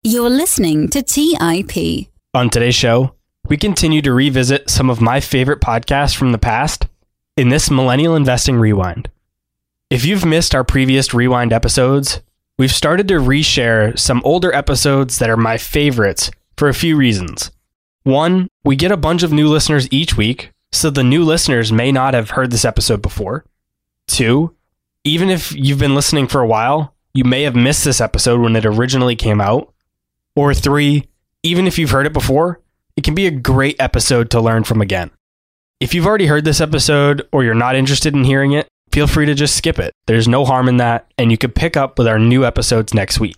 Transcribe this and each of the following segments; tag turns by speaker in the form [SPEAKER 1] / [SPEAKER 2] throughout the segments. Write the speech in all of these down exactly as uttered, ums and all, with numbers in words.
[SPEAKER 1] You're listening to T I P.
[SPEAKER 2] On today's show, we continue to revisit some of my favorite podcasts from the past in this Millennial Investing Rewind. If you've missed our previous Rewind episodes, we've started to reshare some older episodes that are my favorites for a few reasons. One, we get a bunch of new listeners each week, so the new listeners may not have heard this episode before. Two, even if you've been listening for a while, you may have missed this episode when it originally came out. Or three, even if you've heard it before, it can be a great episode to learn from again. If you've already heard this episode or you're not interested in hearing it, feel free to just skip it. There's no harm in that, and you could pick up with our new episodes next week.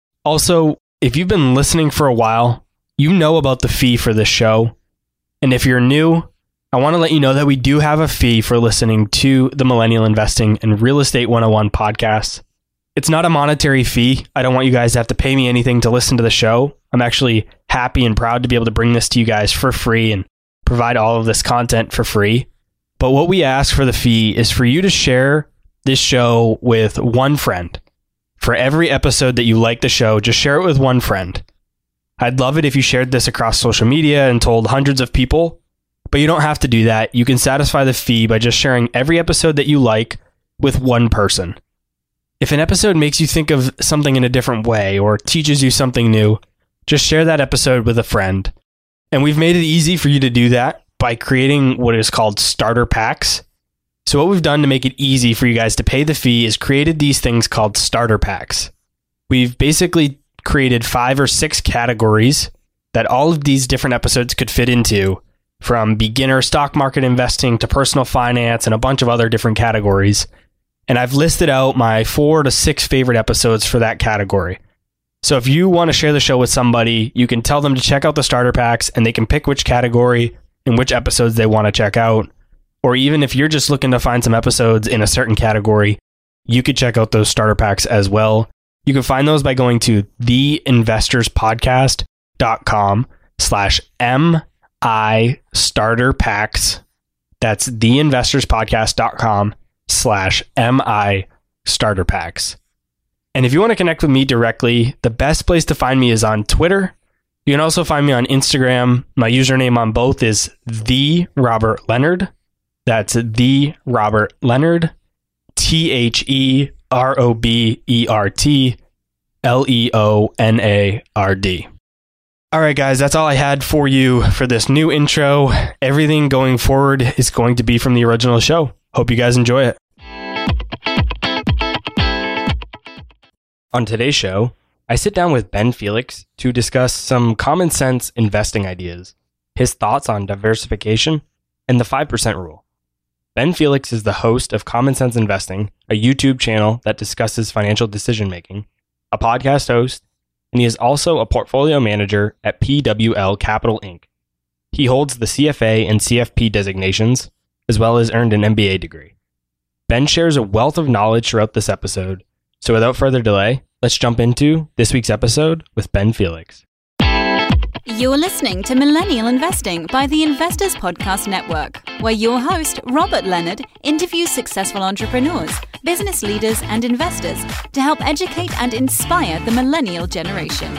[SPEAKER 2] Also, if you've been listening for a while, you know about the fee for this show. And if you're new, I want to let you know that we do have a fee for listening to the Millennial Investing and Real Estate one oh one podcast. It's not a monetary fee. I don't want you guys to have to pay me anything to listen to the show. I'm actually happy and proud to be able to bring this to you guys for free and provide all of this content for free. But what we ask for the fee is for you to share this show with one friend. For every episode that you like the show, just share it with one friend. I'd love it if you shared this across social media and told hundreds of people, but you don't have to do that. You can satisfy the fee by just sharing every episode that you like with one person. If an episode makes you think of something in a different way or teaches you something new, just share that episode with a friend. And we've made it easy for you to do that by creating what is called starter packs. So what we've done to make it easy for you guys to pay the fee is created these things called starter packs. We've basically created five or six categories that all of these different episodes could fit into, from beginner stock market investing to personal finance and a bunch of other different categories. And I've listed out my four to six favorite episodes for that category. So if you want to share the show with somebody, you can tell them to check out the starter packs and they can pick which category and which episodes they want to check out. Or even if you're just looking to find some episodes in a certain category, you could check out those starter packs as well. You can find those by going to theinvestorspodcast.com slash MI starter packs. That's theinvestorspodcast.com slash MI starter packs. And if you want to connect with me directly, the best place to find me is on Twitter. You can also find me on Instagram. My username on both is the Robert Leonard. That's the Robert Leonard. T H E R O B E R T L E O N A R D. All right, guys, that's all I had for you for this new intro. Everything going forward is going to be from the original show. Hope you guys enjoy it. On today's show, I sit down with Ben Felix to discuss some common sense investing ideas, his thoughts on diversification, and the five percent rule. Ben Felix is the host of Common Sense Investing, a YouTube channel that discusses financial decision making, a podcast host, and he is also a portfolio manager at P W L Capital Incorporated. He holds the C F A and C F P designations, as well as earned an M B A degree. Ben shares a wealth of knowledge throughout this episode, so without further delay, let's jump into this week's episode with Ben Felix.
[SPEAKER 1] You're listening to Millennial Investing by the Investors Podcast Network, where your host, Robert Leonard, interviews successful entrepreneurs, business leaders, and investors to help educate and inspire the millennial generation.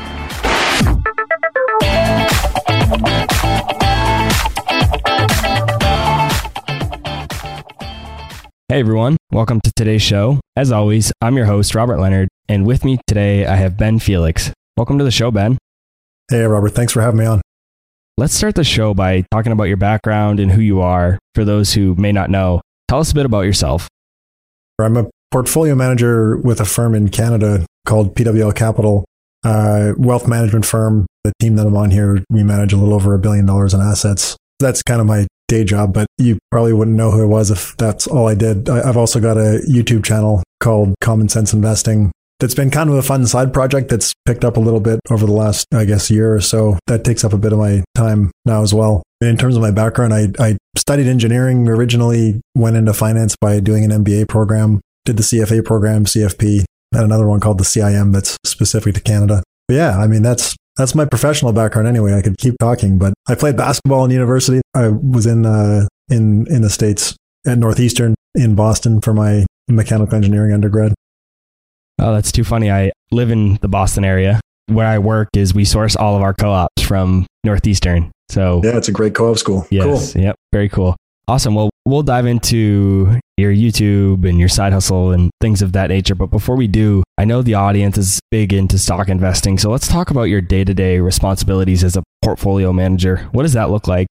[SPEAKER 2] Hey everyone, welcome to today's show. As always, I'm your host, Robert Leonard, and with me today I have Ben Felix. Welcome to the show, Ben.
[SPEAKER 3] Hey Robert, thanks for having me on.
[SPEAKER 2] Let's start the show by talking about your background and who you are. For those who may not know, tell us a bit about yourself.
[SPEAKER 3] I'm a portfolio manager with a firm in Canada called P W L Capital, a wealth management firm. The team that I'm on here, we manage a little over a billion dollars in assets. That's kind of my day job, but you probably wouldn't know who I was if that's all I did. I've also got a YouTube channel called Common Sense Investing. That's been kind of a fun side project that's picked up a little bit over the last, I guess, year or so. That takes up a bit of my time now as well. In terms of my background, I, I studied engineering originally, went into finance by doing an M B A program, did the C F A program, C F P, and another one called the C I M that's specific to Canada. But yeah, I mean, that's that's my professional background anyway. I could keep talking, but I played basketball in university. I was in uh, in in the States at Northeastern in Boston for my mechanical engineering undergrad.
[SPEAKER 2] Oh, that's too funny. I live in the Boston area. where I work is we source all of our co-ops from Northeastern. So
[SPEAKER 3] yeah, it's a great co-op school.
[SPEAKER 2] Yes,
[SPEAKER 3] cool.
[SPEAKER 2] Yep. Very cool. Awesome. Well, we'll dive into your YouTube and your side hustle and things of that nature. But before we do, I know the audience is big into stock investing. So let's talk about your day-to-day responsibilities as a portfolio manager. What does that look like?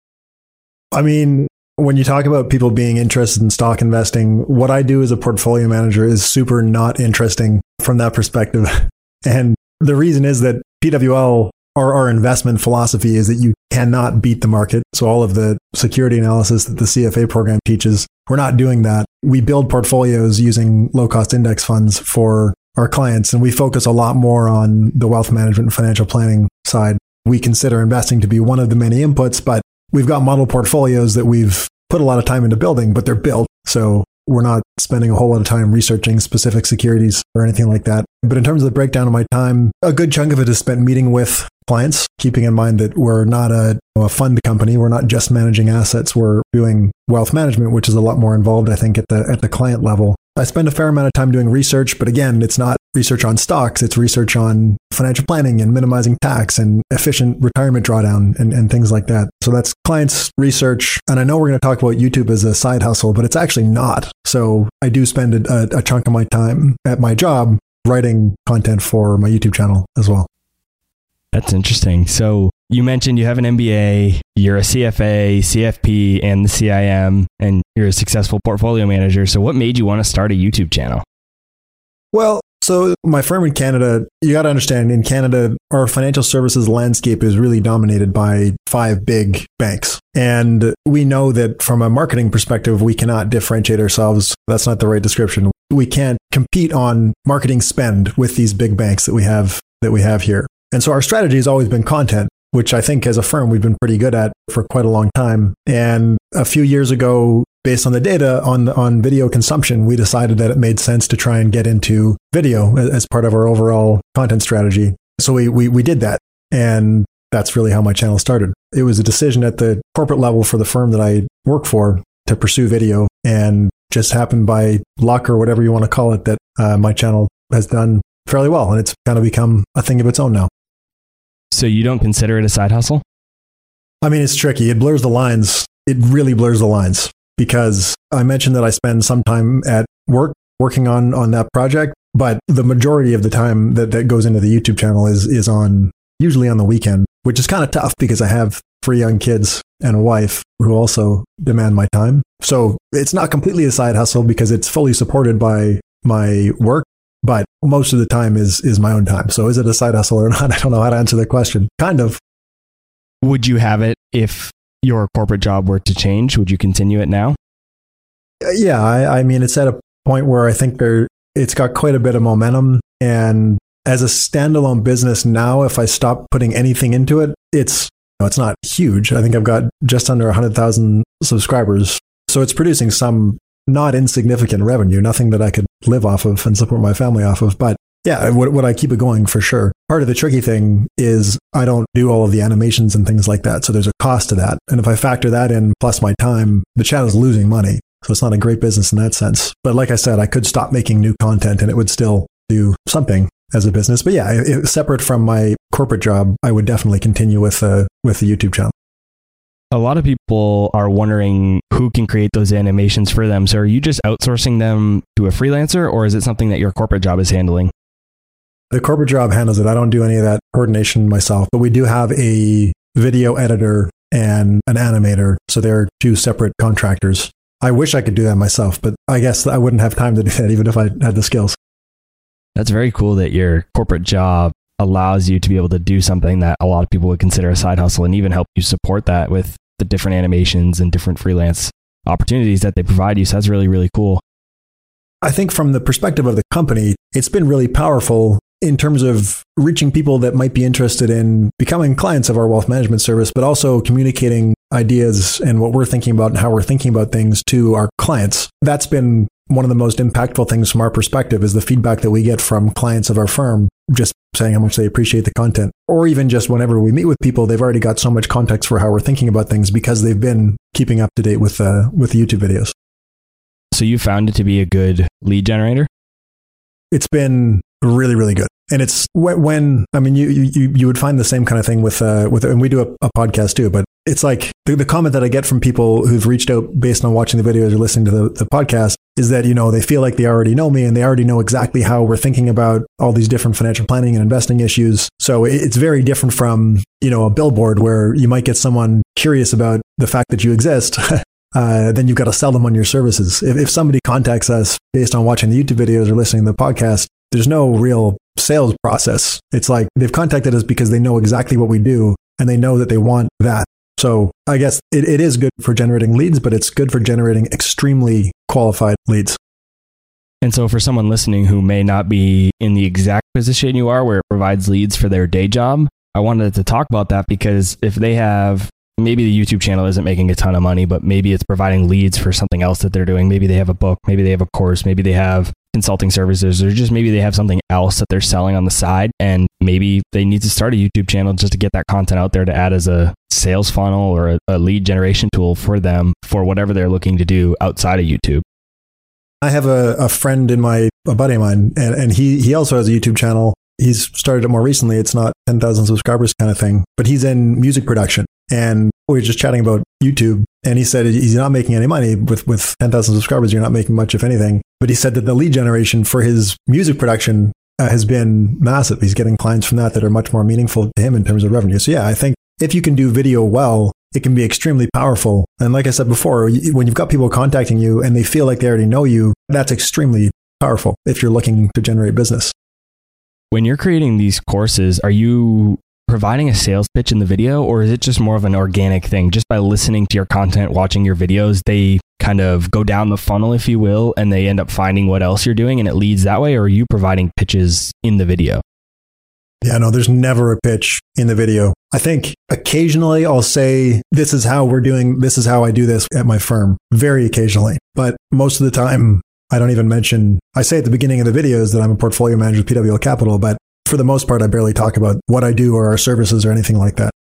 [SPEAKER 3] I mean, when you talk about people being interested in stock investing, what I do as a portfolio manager is super not interesting from that perspective. And the reason is that P W L, or our investment philosophy, is that you cannot beat the market. So all of the security analysis that the C F A program teaches, we're not doing that. We build portfolios using low-cost index funds for our clients, and we focus a lot more on the wealth management and financial planning side. We consider investing to be one of the many inputs, but we've got model portfolios that we've put a lot of time into building, but they're built. So we're not spending a whole lot of time researching specific securities or anything like that. But in terms of the breakdown of my time, a good chunk of it is spent meeting with clients, keeping in mind that we're not a, a fund company. We're not just managing assets. We're doing wealth management, which is a lot more involved, I think, at the at the client level. I spend a fair amount of time doing research, but again, it's not research on stocks. It's research on financial planning and minimizing tax and efficient retirement drawdown and, and things like that. So that's clients, research. And I know we're going to talk about YouTube as a side hustle, but it's actually not. So I do spend a, a chunk of my time at my job writing content for my YouTube channel as well.
[SPEAKER 2] That's interesting. So you mentioned you have an M B A, you're a C F A, C F P, and the C I M, and you're a successful portfolio manager. So what made you want to start a YouTube channel?
[SPEAKER 3] Well, so my firm in Canada, you got to understand, in Canada, our financial services landscape is really dominated by five big banks. And we know that from a marketing perspective, we cannot differentiate ourselves. That's not the right description. We can't compete on marketing spend with these big banks that we have that we have here. And so our strategy has always been content, which I think as a firm, we've been pretty good at for quite a long time. And a few years ago, based on the data on, on video consumption, we decided that it made sense to try and get into video as part of our overall content strategy. So we, we, we did that. And that's really how my channel started. It was a decision at the corporate level for the firm that I work for to pursue video, and just happened by luck or whatever you want to call it that uh, my channel has done fairly well. And it's kind of become a thing of its own now.
[SPEAKER 2] So you don't consider it a side hustle?
[SPEAKER 3] I mean, it's tricky. It blurs the lines. It really blurs the lines, because I mentioned that I spend some time at work working on, on that project, but the majority of the time that, that goes into the YouTube channel is, is on usually on the weekend, which is kind of tough because I have three young kids and a wife who also demand my time. So it's not completely a side hustle because it's fully supported by my work, but most of the time is is my own time. So is it a side hustle or not? I don't know how to answer the question. Kind of.
[SPEAKER 2] Would you have it if your corporate job were to change? Would you continue it now?
[SPEAKER 3] Yeah, I, I mean, it's at a point where I think there it's got quite a bit of momentum. And as a standalone business now, if I stop putting anything into it, it's you know, it's not huge. I think I've got just under one hundred thousand subscribers. So it's producing some not insignificant revenue, nothing that I could live off of and support my family off of. But yeah, would, would I keep it going? For sure. Part of the tricky thing is I don't do all of the animations and things like that. So there's a cost to that. And if I factor that in plus my time, the channel's losing money. So it's not a great business in that sense. But like I said, I could stop making new content and it would still do something as a business. But yeah, it, separate from my corporate job, I would definitely continue with, uh, with the YouTube channel.
[SPEAKER 2] A lot of people are wondering who can create those animations for them. So are you just outsourcing them to a freelancer, or is it something that your corporate job is handling?
[SPEAKER 3] The corporate job handles it. I don't do any of that coordination myself, but we do have a video editor and an animator. So they're two separate contractors. I wish I could do that myself, but I guess I wouldn't have time to do that even if I had the skills.
[SPEAKER 2] That's very cool that your corporate job allows you to be able to do something that a lot of people would consider a side hustle, and even help you support that with the different animations and different freelance opportunities that they provide you. So that's really, really cool.
[SPEAKER 3] I think from the perspective of the company, it's been really powerful in terms of reaching people that might be interested in becoming clients of our wealth management service, but also communicating ideas and what we're thinking about and how we're thinking about things to our clients. That's been one of the most impactful things from our perspective, is the feedback that we get from clients of our firm, just saying how much they appreciate the content. Or even just whenever we meet with people, they've already got so much context for how we're thinking about things because they've been keeping up to date with, uh, with the YouTube videos.
[SPEAKER 2] So you found it to be a good lead generator?
[SPEAKER 3] It's been really, really good. And it's when, I mean, you, you, you would find the same kind of thing with, uh, with, and we do a, a podcast too, but it's like the, the comment that I get from people who've reached out based on watching the videos or listening to the, the podcast is that, you know, they feel like they already know me and they already know exactly how we're thinking about all these different financial planning and investing issues. So it's very different from, you know, a billboard where you might get someone curious about the fact that you exist. Uh, then you've got to sell them on your services. If, if somebody contacts us based on watching the YouTube videos or listening to the podcast, there's no real sales process. It's like they've contacted us because they know exactly what we do and they know that they want that. So I guess it, it is good for generating leads, but it's good for generating extremely qualified leads.
[SPEAKER 2] And so for someone listening who may not be in the exact position you are where it provides leads for their day job, I wanted to talk about that because if they have, maybe the YouTube channel isn't making a ton of money, but maybe it's providing leads for something else that they're doing. Maybe they have a book, maybe they have a course, maybe they have consulting services, or just maybe they have something else that they're selling on the side. And maybe they need to start a YouTube channel just to get that content out there to add as a sales funnel or a, a lead generation tool for them for whatever they're looking to do outside of YouTube.
[SPEAKER 3] I have a, a friend in my, a buddy of mine, and, and he, he also has a YouTube channel. He's started it more recently. It's not ten thousand subscribers kind of thing, but he's in music production. And we were just chatting about YouTube, and he said he's not making any money with, with ten thousand subscribers. You're not making much, if anything. But he said that the lead generation for his music production uh, has been massive. He's getting clients from that that are much more meaningful to him in terms of revenue. So yeah, I think if you can do video well, it can be extremely powerful. And like I said before, when you've got people contacting you and they feel like they already know you, that's extremely powerful if you're looking to generate business.
[SPEAKER 2] When you're creating these courses, are you providing a sales pitch in the video, or is it just more of an organic thing? Just by listening to your content, watching your videos, they kind of go down the funnel, if you will, and they end up finding what else you're doing and it leads that way? Or are you providing pitches in the video?
[SPEAKER 3] Yeah, no, there's never a pitch in the video. I think occasionally I'll say, this is how we're doing, this is how I do this at my firm, very occasionally. But most of the time, I don't even mention, I say at the beginning of the videos that I'm a portfolio manager with P W L Capital, but for the most part, I barely talk about what I do or our services or anything like that.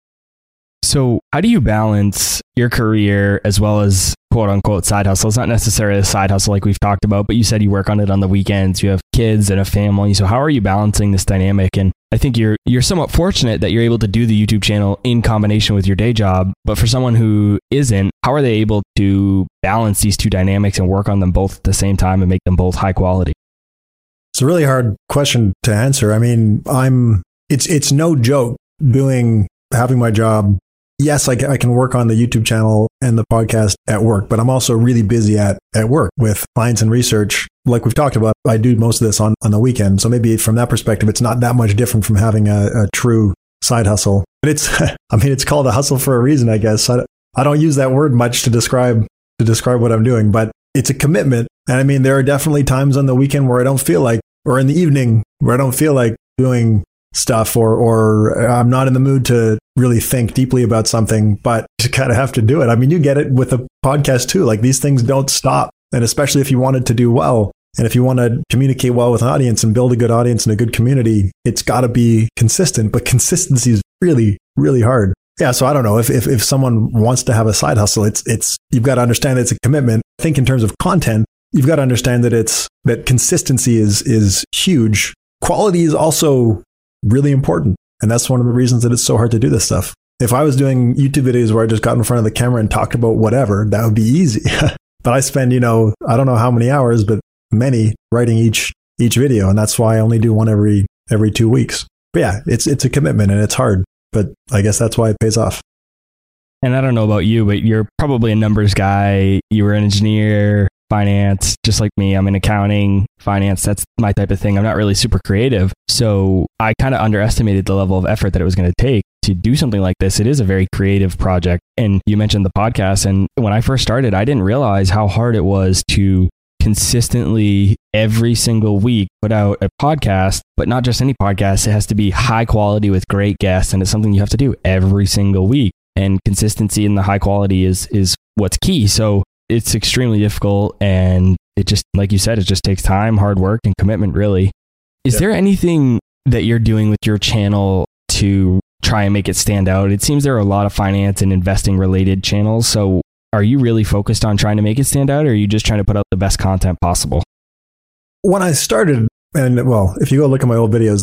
[SPEAKER 2] So how do you balance your career as well as quote unquote side hustle? It's not necessarily a side hustle like we've talked about, but you said you work on it on the weekends, you have kids and a family. So how are you balancing this dynamic? And I think you're you're somewhat fortunate that you're able to do the YouTube channel in combination with your day job. But for someone who isn't, how are they able to balance these two dynamics and work on them both at the same time and make them both high quality?
[SPEAKER 3] It's a really hard question to answer. I mean, I'm it's it's no joke doing having my job. Yes, I, I can work on the YouTube channel and the podcast at work, but I'm also really busy at, at work with clients and research. Like we've talked about, I do most of this on, on the weekend. So maybe from that perspective, it's not that much different from having a, a true side hustle. But it's, I mean, it's called a hustle for a reason, I guess. I, I don't use that word much to describe, to describe what I'm doing, but it's a commitment. And I mean, there are definitely times on the weekend where I don't feel like, or in the evening where I don't feel like doing stuff, or or I'm not in the mood to really think deeply about something, but you kind of have to do it. I mean, you get it with a podcast too. Like these things don't stop. And especially if you wanted to do well, and if you want to communicate well with an audience and build a good audience and a good community, it's got to be consistent. But consistency is really, really hard. Yeah. So I don't know if, if, if someone wants to have a side hustle, it's, it's, you've got to understand that it's a commitment. I think in terms of content, you've got to understand that it's, that consistency is, is huge. Quality is also really important. And that's one of the reasons that it's so hard to do this stuff. If I was doing YouTube videos where I just got in front of the camera and talked about whatever, that would be easy. But I spend, you know, I don't know how many hours, but many writing each, each video. And that's why I only do one every, every two weeks. But yeah, it's, it's a commitment and it's hard, but I guess that's why it pays off.
[SPEAKER 2] And I don't know about you, but you're probably a numbers guy. You were an engineer, finance, just like me. I'm in accounting, finance. That's my type of thing. I'm not really super creative. So I kind of underestimated the level of effort that it was going to take to do something like this. It is a very creative project. And you mentioned the podcast. And when I first started, I didn't realize how hard it was to consistently every single week put out a podcast, but not just any podcast. It has to be high quality with great guests. And it's something you have to do every single week. And consistency in the high quality is, is what's key. So it's extremely difficult. And it just, like you said, it just takes time, hard work, and commitment, really. Is yeah. there anything that you're doing with your channel to try and make it stand out? It seems there are a lot of finance and investing related channels. So are you really focused on trying to make it stand out, or are you just trying to put out the best content possible?
[SPEAKER 3] When I started, and well, if you go look at my old videos there,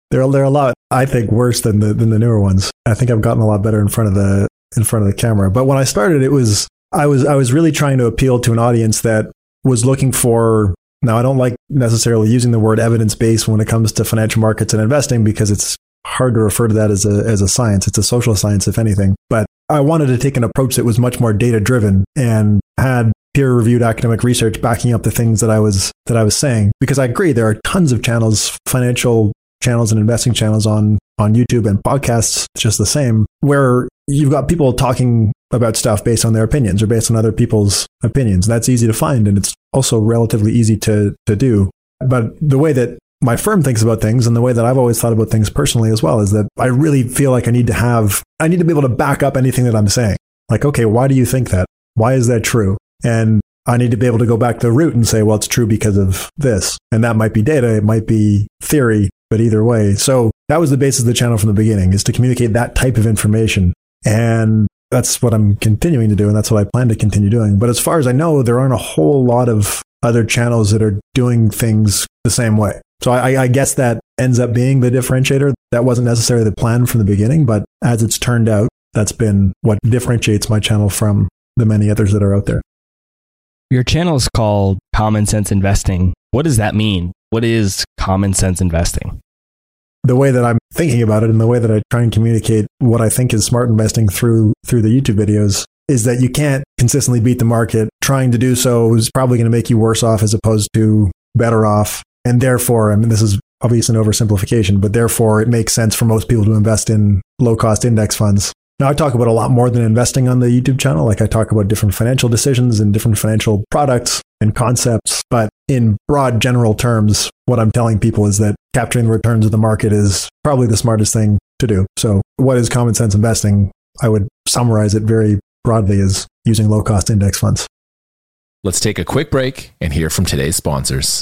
[SPEAKER 3] They're they're a lot, I think, worse than the than the newer ones. I think I've gotten a lot better in front of the in front of the camera. But when I started, it was I was I was really trying to appeal to an audience that was looking for. Now, I don't like necessarily using the word evidence-based when it comes to financial markets and investing because it's hard to refer to that as a as a science. It's a social science, if anything. But I wanted to take an approach that was much more data-driven and had peer-reviewed academic research backing up the things that I was that I was saying. Because I agree, there are tons of channels, financial channels and investing channels on on YouTube and podcasts, just the same, where you've got people talking about stuff based on their opinions or based on other people's opinions. That's easy to find, and it's also relatively easy to to do. But the way that my firm thinks about things and the way that I've always thought about things personally as well is that I really feel like I need to have, I need to be able to back up anything that I'm saying. Like, okay, why do you think that? Why is that true? And I need to be able to go back to the root and say, well, it's true because of this. And that might be data, it might be theory, but either way. So that was the basis of the channel from the beginning, is to communicate that type of information. And that's what I'm continuing to do, and that's what I plan to continue doing. But as far as I know, there aren't a whole lot of other channels that are doing things the same way. So I, I guess that ends up being the differentiator. That wasn't necessarily the plan from the beginning, but as it's turned out, that's been what differentiates my channel from the many others that are out there.
[SPEAKER 2] Your channel is called Common Sense Investing. What does that mean? What is common sense investing?
[SPEAKER 3] The way that I'm thinking about it and the way that I try and communicate what I think is smart investing through through the YouTube videos is that you can't consistently beat the market. Trying to do so is probably going to make you worse off as opposed to better off. And therefore, I mean, this is obviously an oversimplification, but therefore it makes sense for most people to invest in low-cost index funds. Now, I talk about a lot more than investing on the YouTube channel. Like I talk about different financial decisions and different financial products and concepts. But in broad general terms, what I'm telling people is that capturing the returns of the market is probably the smartest thing to do. So what is common sense investing? I would summarize it very broadly as using low-cost index funds.
[SPEAKER 4] Let's take a quick break and hear from today's sponsors.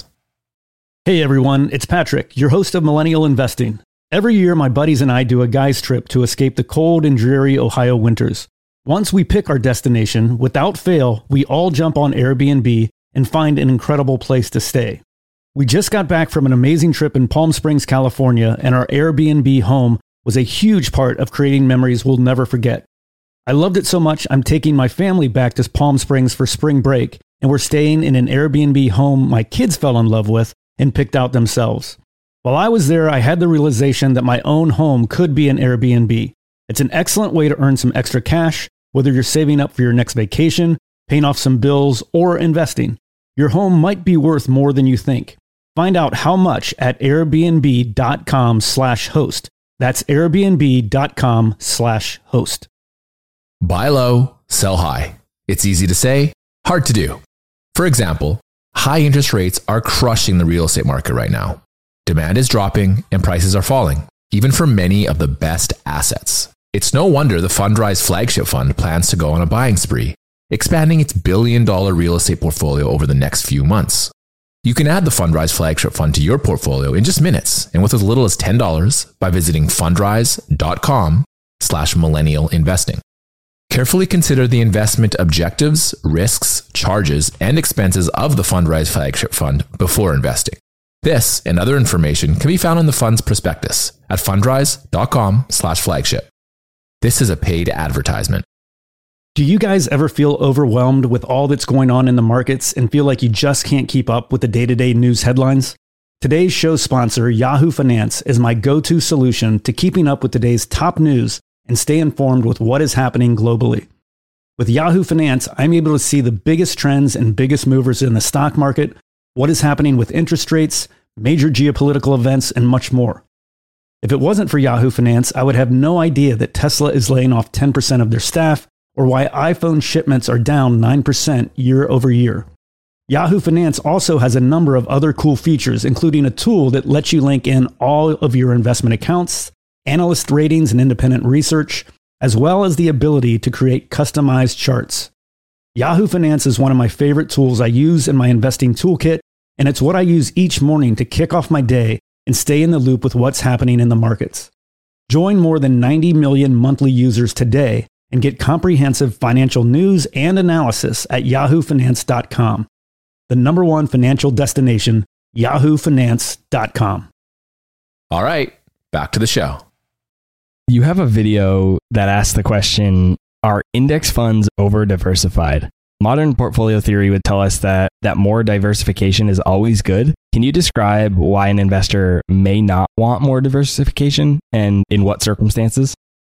[SPEAKER 5] Hey everyone, it's Patrick, your host of Millennial Investing. Every year, my buddies and I do a guy's trip to escape the cold and dreary Ohio winters. Once we pick our destination, without fail, we all jump on Airbnb and find an incredible place to stay. We just got back from an amazing trip in Palm Springs, California, and our Airbnb home was a huge part of creating memories we'll never forget. I loved it so much, I'm taking my family back to Palm Springs for spring break, and we're staying in an Airbnb home my kids fell in love with and picked out themselves. While I was there, I had the realization that my own home could be an Airbnb. It's an excellent way to earn some extra cash, whether you're saving up for your next vacation, paying off some bills, or investing. Your home might be worth more than you think. Find out how much at airbnb.com slash host. That's airbnb.com slash host.
[SPEAKER 4] Buy low, sell high. It's easy to say, hard to do. For example, high interest rates are crushing the real estate market right now. Demand is dropping and prices are falling, even for many of the best assets. It's no wonder the Fundrise flagship fund plans to go on a buying spree, expanding its billion dollar real estate portfolio over the next few months. You can add the Fundrise flagship fund to your portfolio in just minutes and with as little as ten dollars by visiting fundrise.com slash millennial investing. Carefully consider the investment objectives, risks, charges, and expenses of the Fundrise flagship fund before investing. This and other information can be found in the fund's prospectus at fundrise.com slash flagship. This is a paid advertisement.
[SPEAKER 5] Do you guys ever feel overwhelmed with all that's going on in the markets and feel like you just can't keep up with the day-to-day news headlines? Today's show sponsor, Yahoo Finance, is my go-to solution to keeping up with today's top news and stay informed with what is happening globally. With Yahoo Finance, I'm able to see the biggest trends and biggest movers in the stock market, what is happening with interest rates, major geopolitical events, and much more. If it wasn't for Yahoo Finance, I would have no idea that Tesla is laying off ten percent of their staff or why iPhone shipments are down nine percent year over year. Yahoo Finance also has a number of other cool features, including a tool that lets you link in all of your investment accounts, analyst ratings and independent research, as well as the ability to create customized charts. Yahoo Finance is one of my favorite tools I use in my investing toolkit, and it's what I use each morning to kick off my day and stay in the loop with what's happening in the markets. Join more than ninety million monthly users today and get comprehensive financial news and analysis at yahoo finance dot com. The number one financial destination, yahoo finance dot com.
[SPEAKER 4] All right, back to the show.
[SPEAKER 2] You have a video that asks the question, are index funds over-diversified? Modern portfolio theory would tell us that, that more diversification is always good. Can you describe why an investor may not want more diversification and in what circumstances?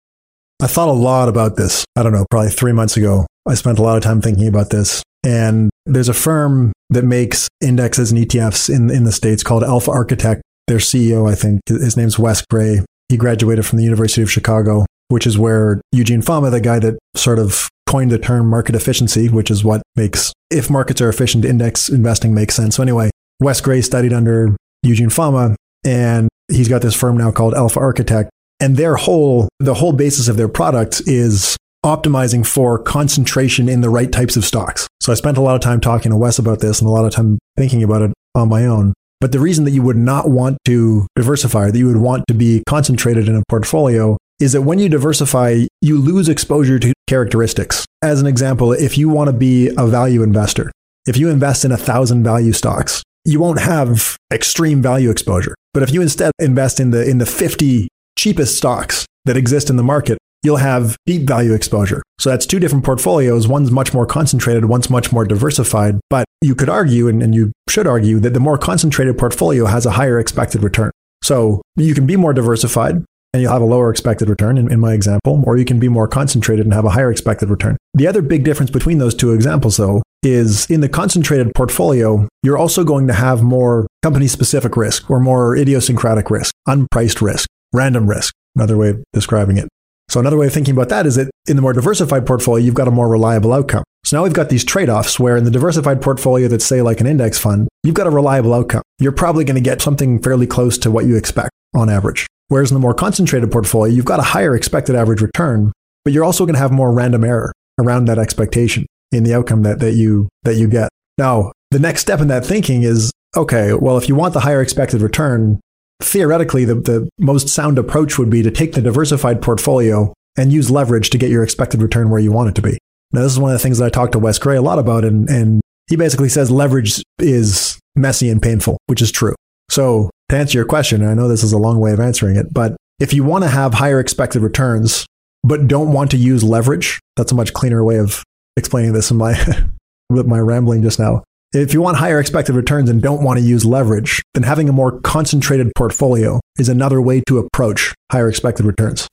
[SPEAKER 3] I thought a lot about this. I don't know, probably three months ago. I spent a lot of time thinking about this. And there's a firm that makes indexes and E T Fs in, in the States called Alpha Architect. Their C E O, I think, his name's Wes Gray. He graduated from the University of Chicago, which is where Eugene Fama, the guy that sort of coined the term market efficiency, which is what makes, if markets are efficient, index investing makes sense. So anyway, Wes Gray studied under Eugene Fama, and he's got this firm now called Alpha Architect. And their whole, the whole basis of their product is optimizing for concentration in the right types of stocks. So I spent a lot of time talking to Wes about this and a lot of time thinking about it on my own. But the reason that you would not want to diversify, that you would want to be concentrated in a portfolio, is that when you diversify, you lose exposure to characteristics. As an example, if you want to be a value investor, if you invest in a thousand value stocks, you won't have extreme value exposure. But if you instead invest in the in the fifty cheapest stocks that exist in the market, you'll have deep value exposure. So that's two different portfolios. One's much more concentrated, one's much more diversified. But you could argue, and, and you should argue, that the more concentrated portfolio has a higher expected return. So you can be more diversified and you'll have a lower expected return in, in my example, or you can be more concentrated and have a higher expected return. The other big difference between those two examples, though, is in the concentrated portfolio, you're also going to have more company-specific risk or more idiosyncratic risk, unpriced risk, random risk, another way of describing it. So another way of thinking about that is that in the more diversified portfolio, you've got a more reliable outcome. So now we've got these trade-offs where in the diversified portfolio that's, say, like an index fund, you've got a reliable outcome. You're probably going to get something fairly close to what you expect on average. Whereas in the more concentrated portfolio, you've got a higher expected average return, but you're also going to have more random error around that expectation in the outcome that, that you that you get. Now, the next step in that thinking is, okay, well, if you want the higher expected return, theoretically, the, the most sound approach would be to take the diversified portfolio and use leverage to get your expected return where you want it to be. Now, this is one of the things that I talked to Wes Gray a lot about, and, and he basically says leverage is messy and painful, which is true. So to answer your question, and I know this is a long way of answering it, but if you want to have higher expected returns, but don't want to use leverage, that's a much cleaner way of explaining this in my, with my rambling just now. If you want higher expected returns and don't want to use leverage, then having a more concentrated portfolio is another way to approach higher expected returns.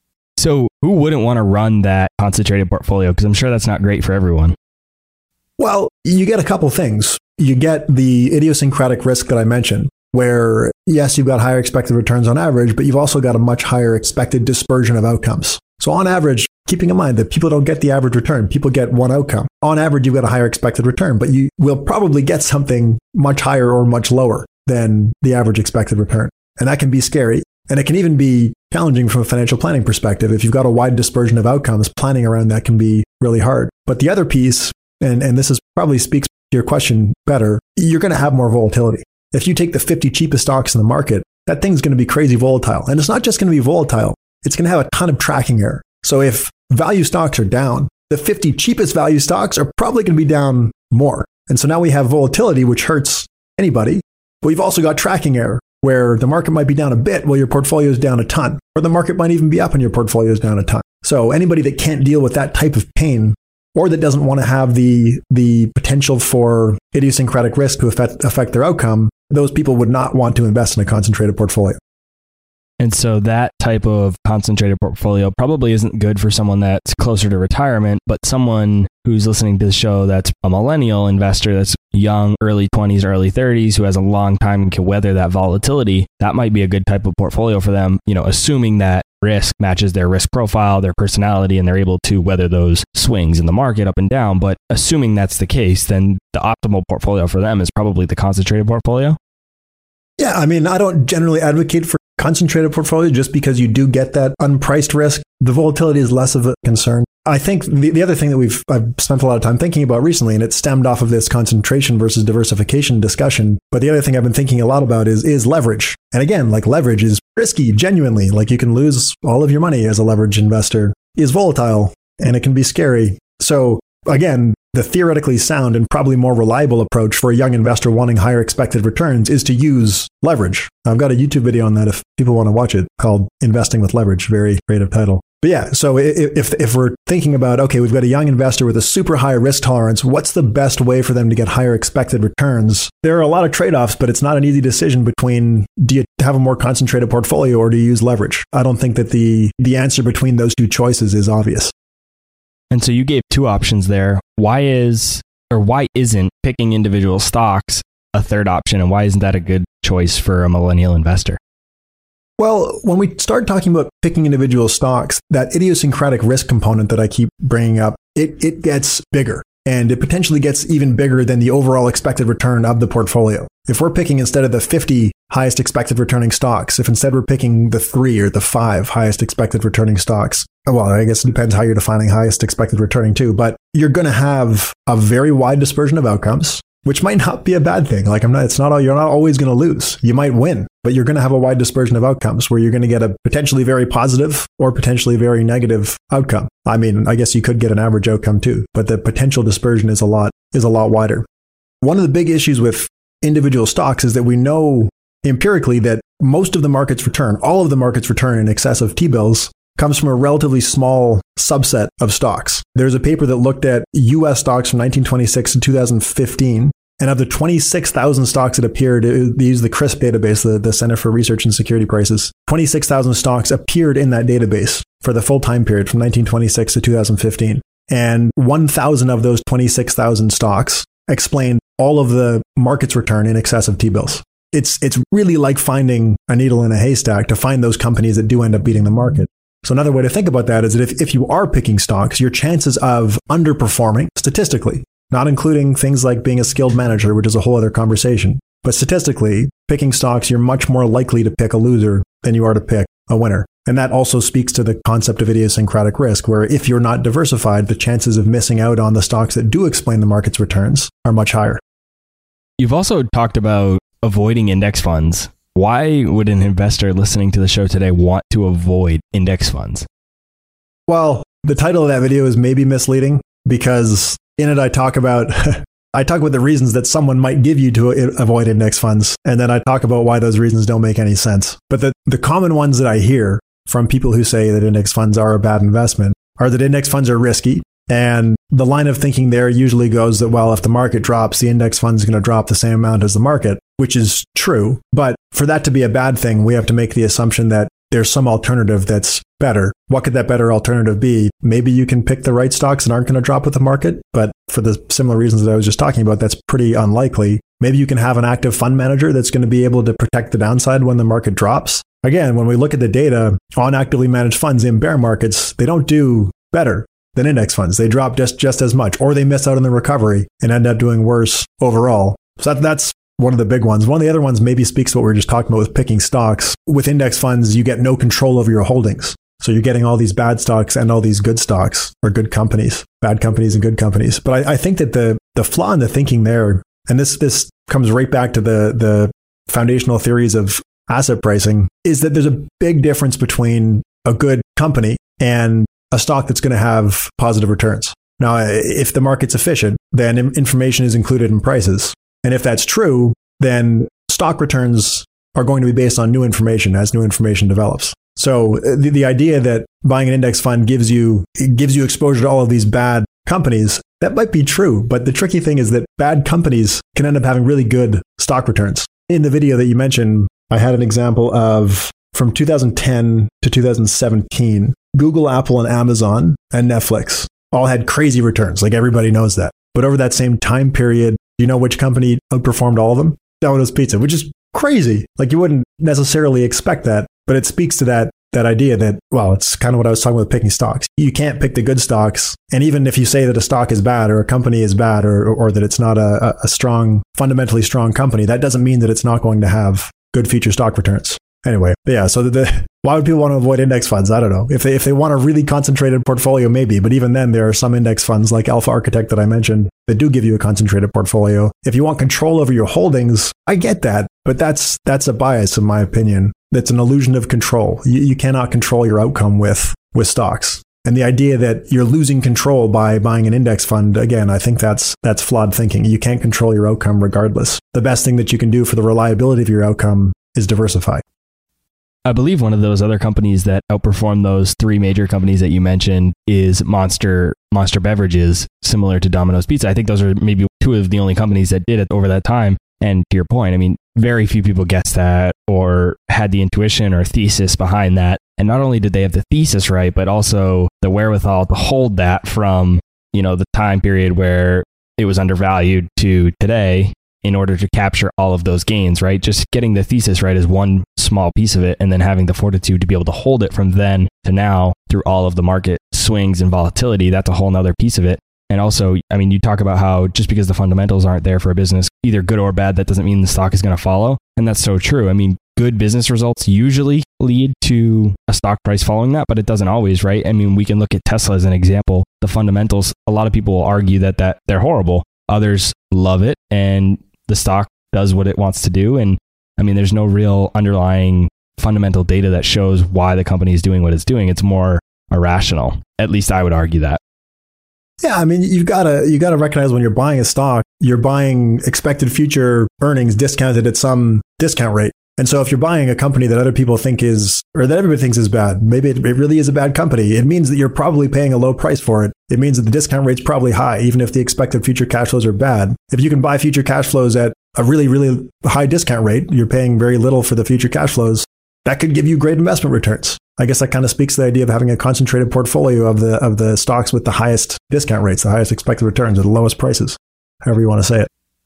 [SPEAKER 2] So who wouldn't want to run that concentrated portfolio? Because I'm sure that's not great for everyone.
[SPEAKER 3] Well, you get a couple things. You get the idiosyncratic risk that I mentioned, where yes, you've got higher expected returns on average, but you've also got a much higher expected dispersion of outcomes. So on average, keeping in mind that people don't get the average return, people get one outcome. On average, you've got a higher expected return, but you will probably get something much higher or much lower than the average expected return. And that can be scary. And it can even be challenging from a financial planning perspective. If you've got a wide dispersion of outcomes, planning around that can be really hard. But the other piece, and, and this is probably speaks to your question better, you're going to have more volatility. If you take the fifty cheapest stocks in the market, that thing's going to be crazy volatile. And it's not just going to be volatile, it's going to have a ton of tracking error. So if value stocks are down, the fifty cheapest value stocks are probably going to be down more. And so now we have volatility, which hurts anybody. But we've also got tracking error, where the market might be down a bit while your portfolio is down a ton, or the market might even be up and your portfolio is down a ton. So anybody that can't deal with that type of pain, or that doesn't want to have the the potential for idiosyncratic risk to affect, affect their outcome, those people would not want to invest in a concentrated portfolio.
[SPEAKER 2] And so that type of concentrated portfolio probably isn't good for someone that's closer to retirement, but someone who's listening to the show that's a millennial investor that's young, early twenties, early thirties, who has a long time and can weather that volatility, that might be a good type of portfolio for them, you know, assuming that risk matches their risk profile, their personality, and they're able to weather those swings in the market up and down. But assuming that's the case, then the optimal portfolio for them is probably the concentrated portfolio.
[SPEAKER 3] Yeah, I mean, I don't generally advocate for concentrated portfolio just because you do get that unpriced risk. The volatility is less of a concern. I think the, the other thing that we've I've spent a lot of time thinking about recently, and it stemmed off of this concentration versus diversification discussion, but the other thing I've been thinking a lot about is is leverage. And again, like leverage is risky, genuinely. Like you can lose all of your money as a leverage investor, is volatile, and it can be scary. So again, the theoretically sound and probably more reliable approach for a young investor wanting higher expected returns is to use leverage. I've got a YouTube video on that if people want to watch it, called Investing with Leverage. Very creative title. But yeah, so if if we're thinking about, okay, we've got a young investor with a super high risk tolerance, what's the best way for them to get higher expected returns? There are a lot of trade-offs, but it's not an easy decision between, do you have a more concentrated portfolio or do you use leverage? I don't think that the the answer between those two choices is obvious.
[SPEAKER 2] And so you gave two options there. Why is, or why isn't picking individual stocks a third option? And why isn't that a good choice for a millennial investor?
[SPEAKER 3] Well, when we start talking about picking individual stocks, that idiosyncratic risk component that I keep bringing up, it, it gets bigger, and it potentially gets even bigger than the overall expected return of the portfolio. If we're picking, instead of the fifty highest expected returning stocks, if instead we're picking the three or the five highest expected returning stocks, well, I guess it depends how you're defining highest expected returning too, but you're going to have a very wide dispersion of outcomes, which might not be a bad thing. Like I'm not, it's not all, you're not always going to lose. You might win, but you're going to have a wide dispersion of outcomes where you're going to get a potentially very positive or potentially very negative outcome. I mean, I guess you could get an average outcome too, but the potential dispersion is a lot, is a lot wider. One of the big issues with individual stocks is that we know empirically that most of the market's return, all of the market's return in excess of T-bills, comes from a relatively small subset of stocks. There's a paper that looked at U S stocks from nineteen twenty-six to two thousand fifteen. And of the twenty-six thousand stocks that appeared, they used the CRISP database, the, the Center for Research and Security Prices. twenty-six thousand stocks appeared in that database for the full time period from nineteen twenty-six to two thousand fifteen. And one thousand of those twenty-six thousand stocks explained all of the market's return in excess of T-bills. It's, it's really like finding a needle in a haystack to find those companies that do end up beating the market. So another way to think about that is that if, if you are picking stocks, your chances of underperforming statistically, not including things like being a skilled manager, which is a whole other conversation, but statistically, picking stocks, you're much more likely to pick a loser than you are to pick a winner. And that also speaks to the concept of idiosyncratic risk, where if you're not diversified, the chances of missing out on the stocks that do explain the market's returns are much higher.
[SPEAKER 2] You've also talked about avoiding index funds. Why would an investor listening to the show today want to avoid index funds?
[SPEAKER 3] Well, the title of that video is maybe misleading because in it I talk about I talk about the reasons that someone might give you to avoid index funds, and then I talk about why those reasons don't make any sense. But the, the common ones that I hear from people who say that index funds are a bad investment are that index funds are risky. And the line of thinking there usually goes that, well, if the market drops, the index fund is going to drop the same amount as the market, which is true. But for that to be a bad thing, we have to make the assumption that there's some alternative that's better. What could that better alternative be? Maybe you can pick the right stocks that aren't going to drop with the market, but for the similar reasons that I was just talking about, that's pretty unlikely. Maybe you can have an active fund manager that's going to be able to protect the downside when the market drops. Again, when we look at the data on actively managed funds in bear markets, they don't do better than index funds. They drop just, just as much, or they miss out on the recovery and end up doing worse overall. So that, that's one of the big ones. One of the other ones maybe speaks to what we were just talking about with picking stocks. With index funds, you get no control over your holdings. So you're getting all these bad stocks and all these good stocks, or good companies, bad companies and good companies. But I, I think that the the flaw in the thinking there, and this this comes right back to the the foundational theories of asset pricing, is that there's a big difference between a good company and a stock that's going to have positive returns. Now, if the market's efficient, then information is included in prices. And if that's true, then stock returns are going to be based on new information as new information develops. So the, the idea that buying an index fund gives you gives you exposure to all of these bad companies, that might be true. But the tricky thing is that bad companies can end up having really good stock returns. In the video that you mentioned, I had an example of from two thousand ten to two thousand seventeen, Google, Apple, and Amazon and Netflix all had crazy returns. Like everybody knows that. But over that same time period, do you know which company outperformed all of them? Domino's Pizza, which is crazy. Like you wouldn't necessarily expect that, but it speaks to that that idea that, well, it's kind of what I was talking about with picking stocks. You can't pick the good stocks. And even if you say that a stock is bad or a company is bad or, or, or that it's not a, a strong, fundamentally strong company, that doesn't mean that it's not going to have good future stock returns. Anyway, yeah, so the, the, why would people want to avoid index funds? I don't know. If they, if they want a really concentrated portfolio, maybe. But even then, there are some index funds like Alpha Architect that I mentioned that do give you a concentrated portfolio. If you want control over your holdings, I get that. But that's that's a bias, in my opinion. That's an illusion of control. You, you cannot control your outcome with, with stocks. And the idea that you're losing control by buying an index fund, again, I think that's that's flawed thinking. You can't control your outcome regardless. The best thing that you can do for the reliability of your outcome is diversify.
[SPEAKER 2] I believe one of those other companies that outperformed those three major companies that you mentioned is Monster Monster Beverages, similar to Domino's Pizza. I think those are maybe two of the only companies that did it over that time. And to your point, I mean, very few people guessed that or had the intuition or thesis behind that. And not only did they have the thesis right, but also the wherewithal to hold that from, you know, the time period where it was undervalued to today in order to capture all of those gains, right? Just getting the thesis right is one small piece of it, and then having the fortitude to be able to hold it from then to now through all of the market swings and volatility, that's a whole nother piece of it. And also, I mean, you talk about how just because the fundamentals aren't there for a business, either good or bad, that doesn't mean the stock is going to follow. And that's so true. I mean, good business results usually lead to a stock price following that, but it doesn't always, right? I mean, we can look at Tesla as an example. The fundamentals, a lot of people will argue that, that they're horrible. Others love it, and the stock does what it wants to do. And I mean, there's no real underlying fundamental data that shows why the company is doing what it's doing. It's more irrational. At least I would argue that.
[SPEAKER 3] Yeah, I mean, you've got to you got to recognize when you're buying a stock, you're buying expected future earnings discounted at some discount rate. And so if you're buying a company that other people think is, or that everybody thinks is bad, maybe it, it really is a bad company, it means that you're probably paying a low price for it. It means that the discount rate's probably high, even if the expected future cash flows are bad. If you can buy future cash flows at a really, really high discount rate, you're paying very little for the future cash flows. That could give you great investment returns. I guess that kind of speaks to the idea of having a concentrated portfolio of the of the stocks with the highest discount rates, the highest expected returns at the lowest prices, however you want to say it.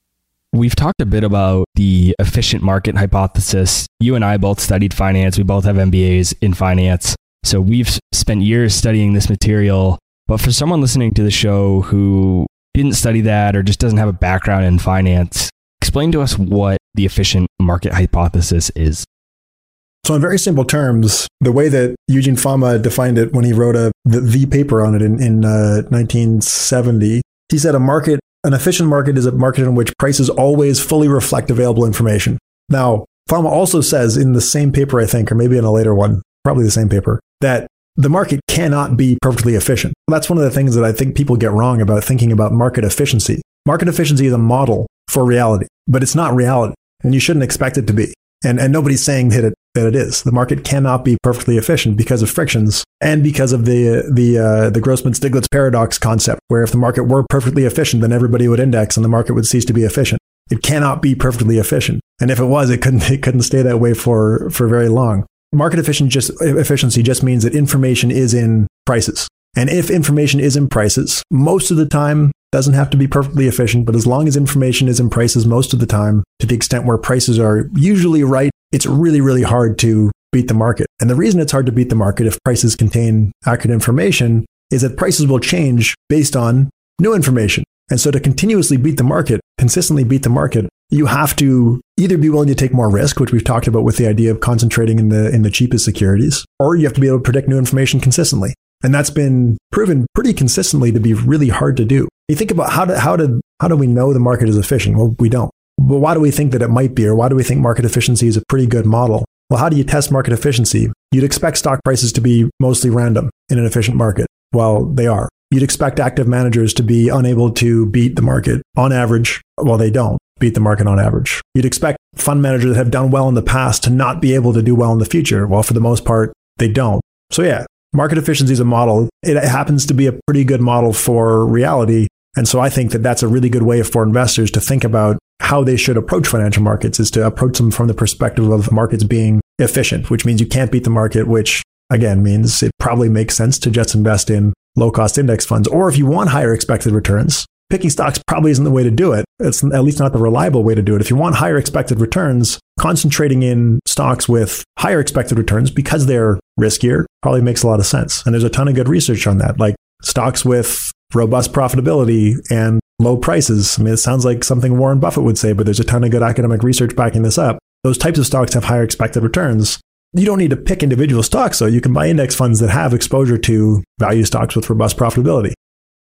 [SPEAKER 2] We've talked a bit about the efficient market hypothesis. You and I both studied finance. We both have M B As in finance. So we've spent years studying this material. But for someone listening to the show who didn't study that or just doesn't have a background in finance, explain to us what the efficient market hypothesis is.
[SPEAKER 3] So in very simple terms, the way that Eugene Fama defined it when he wrote a the, the paper on it in, in uh, nineteen seventy, he said a market, an efficient market is a market in which prices always fully reflect available information. Now, Fama also says in the same paper, I think, or maybe in a later one, probably the same paper, that the market cannot be perfectly efficient. That's one of the things that I think people get wrong about thinking about market efficiency. Market efficiency is a model for reality, but it's not reality, and you shouldn't expect it to be. And, and nobody's saying that it, that it is. The market cannot be perfectly efficient because of frictions and because of the the uh, the Grossman-Stiglitz paradox concept, where if the market were perfectly efficient, then everybody would index and the market would cease to be efficient. It cannot be perfectly efficient. And if it was, it couldn't it couldn't stay that way for, for very long. Market efficient just, efficiency just means that information is in prices. And if information is in prices, most of the time, doesn't have to be perfectly efficient, but as long as information is in prices most of the time, to the extent where prices are usually right, it's really, really hard to beat the market. And the reason it's hard to beat the market if prices contain accurate information is that prices will change based on new information. And so to continuously beat the market, consistently beat the market, you have to either be willing to take more risk, which we've talked about with the idea of concentrating in the in the cheapest securities, or you have to be able to predict new information consistently. And that's been proven pretty consistently to be really hard to do. You think about how do, how do, how do we know the market is efficient? Well, we don't. But why do we think that it might be? Or why do we think market efficiency is a pretty good model? Well, how do you test market efficiency? You'd expect stock prices to be mostly random in an efficient market. Well, they are. You'd expect active managers to be unable to beat the market on average. Well, they don't beat the market on average. You'd expect fund managers that have done well in the past to not be able to do well in the future. Well, for the most part, they don't. So yeah, market efficiency is a model. It happens to be a pretty good model for reality. And so I think that that's a really good way for investors to think about how they should approach financial markets, is to approach them from the perspective of markets being efficient, which means you can't beat the market, which again means it probably makes sense to just invest in low-cost index funds. Or if you want higher expected returns, picking stocks probably isn't the way to do it. It's at least not the reliable way to do it. If you want higher expected returns, concentrating in stocks with higher expected returns because they're riskier probably makes a lot of sense. And there's a ton of good research on that, like stocks with robust profitability and low prices. I mean, it sounds like something Warren Buffett would say, but there's a ton of good academic research backing this up. Those types of stocks have higher expected returns. You don't need to pick individual stocks, though. You can buy index funds that have exposure to value stocks with robust profitability.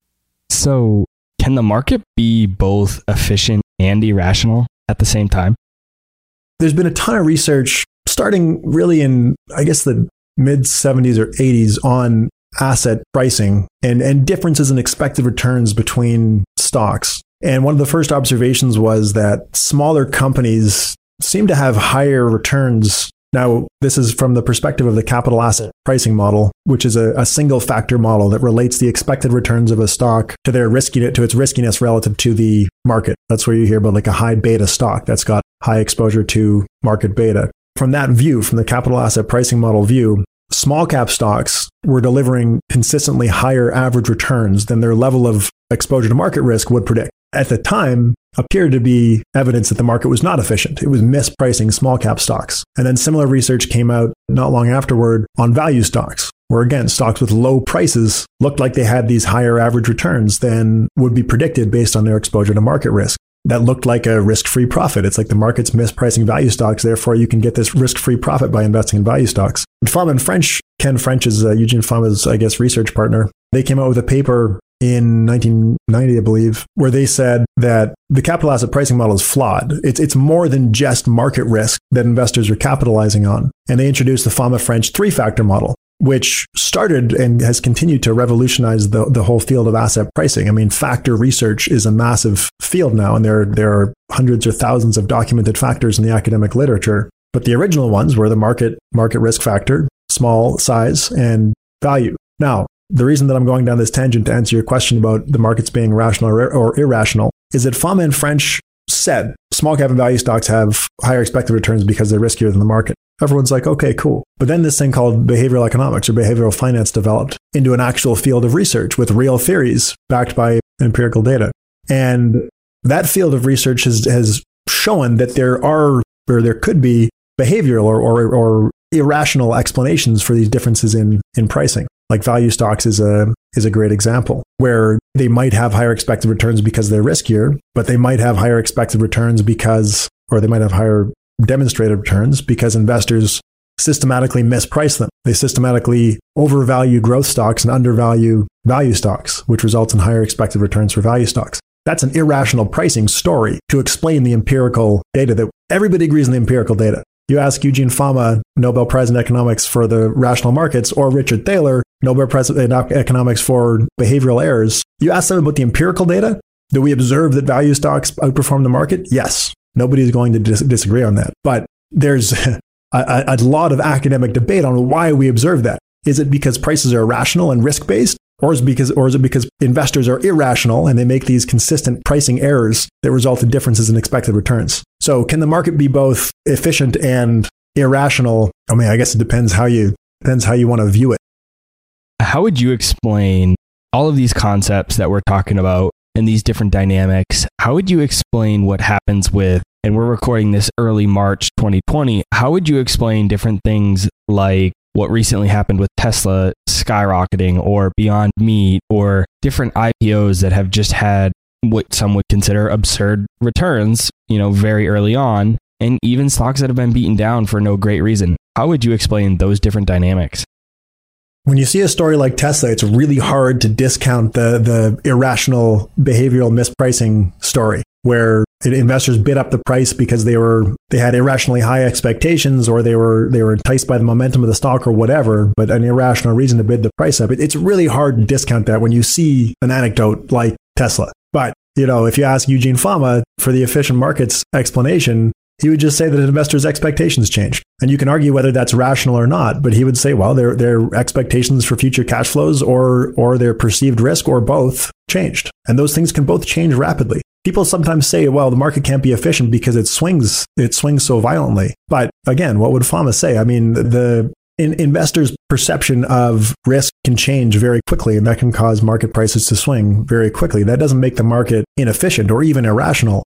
[SPEAKER 2] So can the market be both efficient and irrational at the same time?
[SPEAKER 3] There's been a ton of research starting really in, I guess, the mid seventies or eighties on asset pricing and, and differences in expected returns between stocks. And one of the first observations was that smaller companies seem to have higher returns. Now, this is from the perspective of the capital asset pricing model, which is a, a single factor model that relates the expected returns of a stock to their riskiness, to its riskiness relative to the market. That's where you hear about like a high beta stock that's got high exposure to market beta. From that view, from the capital asset pricing model view, small cap stocks were delivering consistently higher average returns than their level of exposure to market risk would predict. At the time, appeared to be evidence that the market was not efficient. It was mispricing small cap stocks. And then similar research came out not long afterward on value stocks, where again, stocks with low prices looked like they had these higher average returns than would be predicted based on their exposure to market risk. That looked like a risk-free profit. It's like the market's mispricing value stocks, therefore you can get this risk-free profit by investing in value stocks. And Fama and French, Ken French is uh, Eugene Fama's, I guess, research partner. They came out with a paper in nineteen ninety, I believe, where they said that the capital asset pricing model is flawed. It's it's more than just market risk that investors are capitalizing on. And they introduced the Fama-French three-factor model, which started and has continued to revolutionize the, the whole field of asset pricing. I mean, factor research is a massive field now, and there, there are hundreds or thousands of documented factors in the academic literature. But the original ones were the market, market risk factor, small size, and value. Now, the reason that I'm going down this tangent to answer your question about the markets being rational or, or irrational is that Fama and French said small cap and value stocks have higher expected returns because they're riskier than the market. Everyone's like, okay, cool. But then this thing called behavioral economics or behavioral finance developed into an actual field of research with real theories backed by empirical data. And that field of research has, has shown that there are, or there could be behavioral or, or, or irrational explanations for these differences in, in pricing. Like value stocks is a is a great example where they might have higher expected returns because they're riskier, but they might have higher expected returns because, or they might have higher demonstrated returns because investors systematically misprice them. They systematically overvalue growth stocks and undervalue value stocks, which results in higher expected returns for value stocks. That's an irrational pricing story to explain the empirical data that everybody agrees on the empirical data. You ask Eugene Fama, Nobel Prize in Economics for the rational markets, or Richard Thaler, Nobel Prize in Economics for behavioral errors. You ask them about the empirical data. Do we observe that value stocks outperform the market? Yes. Nobody's going to dis- disagree on that. But there's a, a lot of academic debate on why we observe that. Is it because prices are irrational and risk-based? Or is, it because, or is it because investors are irrational and they make these consistent pricing errors that result in differences in expected returns? So can the market be both efficient and irrational? I mean, I guess it depends how you depends how you want to view it.
[SPEAKER 2] How would you explain all of these concepts that we're talking about and these different dynamics? How would you explain what happens with, and we're recording this early March twenty twenty, how would you explain different things like what recently happened with Tesla skyrocketing or Beyond Meat or different I P Os that have just had what some would consider absurd returns, you know, very early on, and even stocks that have been beaten down for no great reason? How would you explain those different dynamics?
[SPEAKER 3] When you see a story like Tesla, it's really hard to discount the the irrational behavioral mispricing story where investors bid up the price because they were they had irrationally high expectations or they were they were enticed by the momentum of the stock or whatever, but an irrational reason to bid the price up. It, it's really hard to discount that when you see an anecdote like Tesla. But, you know, if you ask Eugene Fama for the efficient markets explanation, he would just say that investors' expectations changed. And you can argue whether that's rational or not, but he would say, well, their their expectations for future cash flows or or their perceived risk or both changed. And those things can both change rapidly. People sometimes say, well, the market can't be efficient because it swings it swings so violently. But again, what would Fama say? I mean, the in, investors' perception of risk can change very quickly, and that can cause market prices to swing very quickly. That doesn't make the market inefficient or even irrational.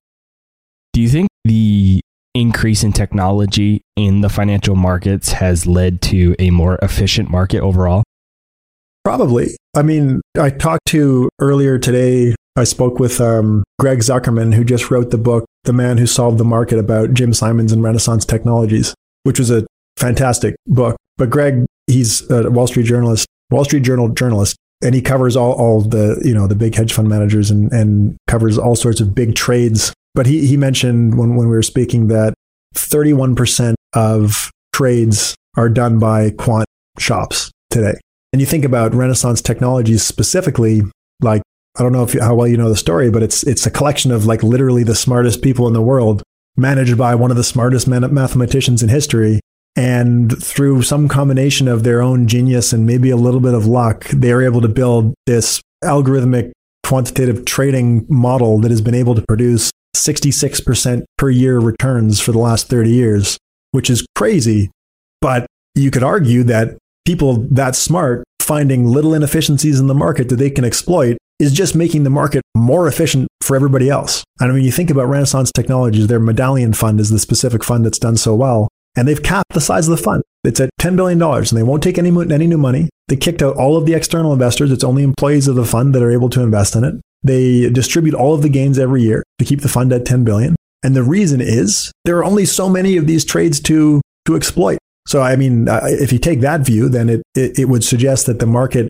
[SPEAKER 2] Do you think the increase in technology in the financial markets has led to a more efficient market overall?
[SPEAKER 3] Probably. I mean, I talked to earlier today, I spoke with um, Greg Zuckerman, who just wrote the book, The Man Who Solved the Market, about Jim Simons and Renaissance Technologies, which was a fantastic book. But Greg, he's a Wall Street journalist, Wall Street Journal journalist, and he covers all, all the, you know, the big hedge fund managers and, and covers all sorts of big trades. But he, he mentioned when, when we were speaking that thirty-one percent of trades are done by quant shops today. And you think about Renaissance Technologies specifically, like, I don't know if you, how well you know the story, but it's it's a collection of like literally the smartest people in the world, managed by one of the smartest mathematicians in history. And through some combination of their own genius and maybe a little bit of luck, they are able to build this algorithmic quantitative trading model that has been able to produce sixty-six percent per year returns for the last thirty years, which is crazy. But you could argue that people that smart finding little inefficiencies in the market that they can exploit is just making the market more efficient for everybody else. And I mean, you think about Renaissance Technologies, their Medallion Fund is the specific fund that's done so well. And they've capped the size of the fund. It's at ten billion dollars, and they won't take any, any new money. They kicked out all of the external investors. It's only employees of the fund that are able to invest in it. They distribute all of the gains every year to keep the fund at ten billion dollars. And the reason is there are only so many of these trades to, to exploit. So, I mean, uh, if you take that view, then it, it, it would suggest that the market,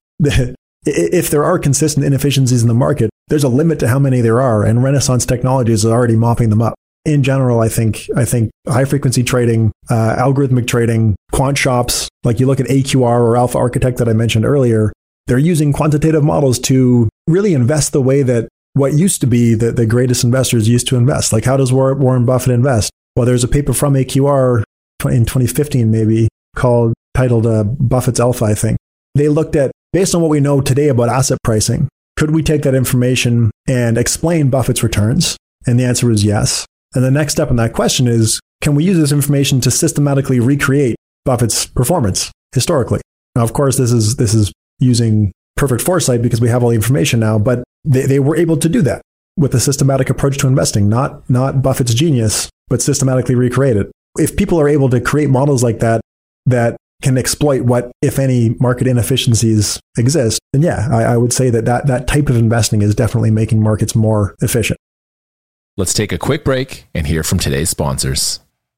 [SPEAKER 3] if there are consistent inefficiencies in the market, there's a limit to how many there are. And Renaissance Technologies is already mopping them up. In general, I think I think high frequency trading, uh, algorithmic trading, quant shops, like you look at A Q R or Alpha Architect that I mentioned earlier, they're using quantitative models to really invest the way that what used to be the, the greatest investors used to invest. Like, how does Warren Buffett invest? Well, there's a paper from A Q R in twenty fifteen, maybe, called titled uh, Buffett's Alpha, I think. They looked at, based on what we know today about asset pricing, could we take that information and explain Buffett's returns? And the answer was yes. And the next step in that question is, can we use this information to systematically recreate Buffett's performance historically? Now, of course, this is this is using perfect foresight because we have all the information now, but they, they were able to do that with a systematic approach to investing, not, not Buffett's genius, but systematically recreate it. If people are able to create models like that, that can exploit what, if any, market inefficiencies exist, then yeah, I, I would say that, that that type of investing is definitely making markets more efficient.
[SPEAKER 4] Let's take a quick break and hear from today's sponsors.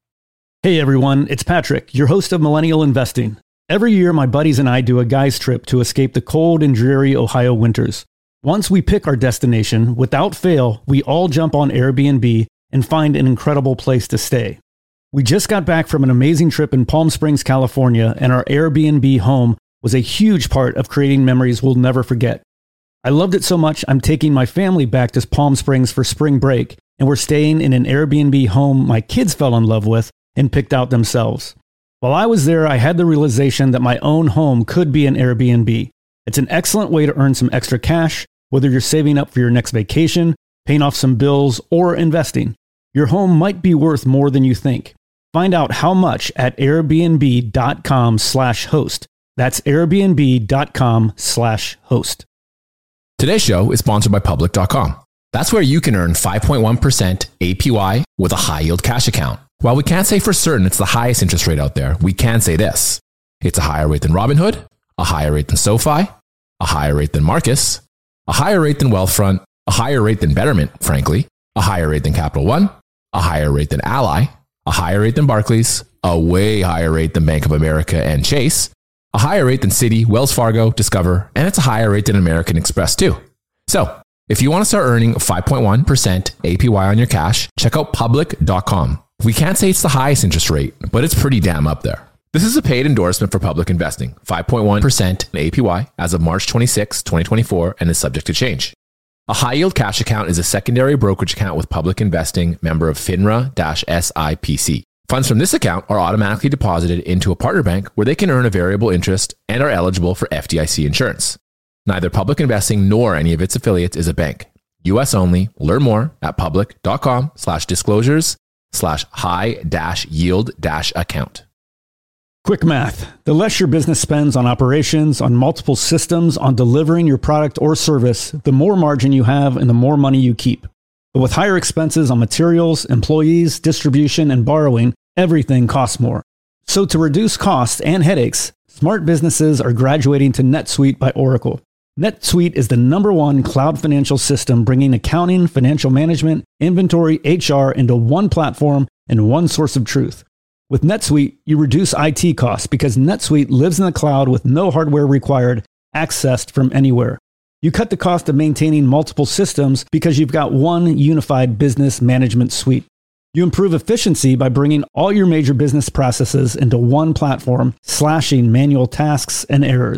[SPEAKER 5] Hey everyone, it's Patrick, your host of Millennial Investing. Every year, my buddies and I do a guy's trip to escape the cold and dreary Ohio winters. Once we pick our destination, without fail, we all jump on Airbnb and find an incredible place to stay. We just got back from an amazing trip in Palm Springs, California, and our Airbnb home was a huge part of creating memories we'll never forget. I loved it so much, I'm taking my family back to Palm Springs for spring break, and we're staying in an Airbnb home my kids fell in love with and picked out themselves. While I was there, I had the realization that my own home could be an Airbnb. It's an excellent way to earn some extra cash, whether you're saving up for your next vacation, paying off some bills, or investing. Your home might be worth more than you think. Find out how much at airbnb.com slash host. That's airbnb.com slash host.
[SPEAKER 4] Today's show is sponsored by public dot com. That's where you can earn five point one percent A P Y with a high yield cash account. While we can't say for certain it's the highest interest rate out there, we can say this. It's a higher rate than Robinhood, a higher rate than SoFi, a higher rate than Marcus, a higher rate than Wealthfront, a higher rate than Betterment, frankly, a higher rate than Capital One, a higher rate than Ally, a higher rate than Barclays, a way higher rate than Bank of America and Chase, a higher rate than Citi, Wells Fargo, Discover, and it's a higher rate than American Express too. So, if you want to start earning five point one percent A P Y on your cash, check out public dot com. We can't say it's the highest interest rate, but it's pretty damn up there. This is a paid endorsement for Public Investing, five point one percent A P Y as of March twenty-sixth, twenty twenty-four, and is subject to change. A high-yield cash account is a secondary brokerage account with Public Investing, member of FINRA-S I P C. Funds from this account are automatically deposited into a partner bank where they can earn a variable interest and are eligible for F D I C insurance. Neither Public Investing nor any of its affiliates is a bank. U S only. Learn more at public.com slash disclosures slash high dash yield dash account.
[SPEAKER 5] Quick math. The less your business spends on operations, on multiple systems, on delivering your product or service, the more margin you have and the more money you keep. But with higher expenses on materials, employees, distribution, and borrowing, everything costs more. So to reduce costs and headaches, smart businesses are graduating to NetSuite by Oracle. NetSuite is the number one cloud financial system bringing accounting, financial management, inventory, H R into one platform and one source of truth. With NetSuite, you reduce I T costs because NetSuite lives in the cloud with no hardware required, accessed from anywhere. You cut the cost of maintaining multiple systems because you've got one unified business management suite. You improve efficiency by bringing all your major business processes into one platform, slashing manual tasks and errors.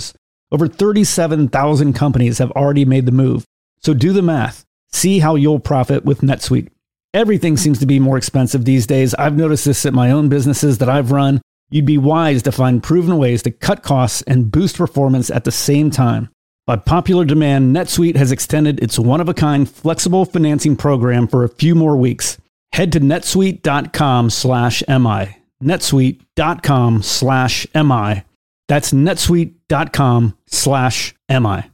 [SPEAKER 5] Over thirty-seven thousand companies have already made the move. So do the math. See how you'll profit with NetSuite. Everything seems to be more expensive these days. I've noticed this at my own businesses that I've run. You'd be wise to find proven ways to cut costs and boost performance at the same time. By popular demand, NetSuite has extended its one-of-a-kind flexible financing program for a few more weeks. Head to netsuite.com slash MI. netsuite.com slash MI. That's netsuite.com slash MI.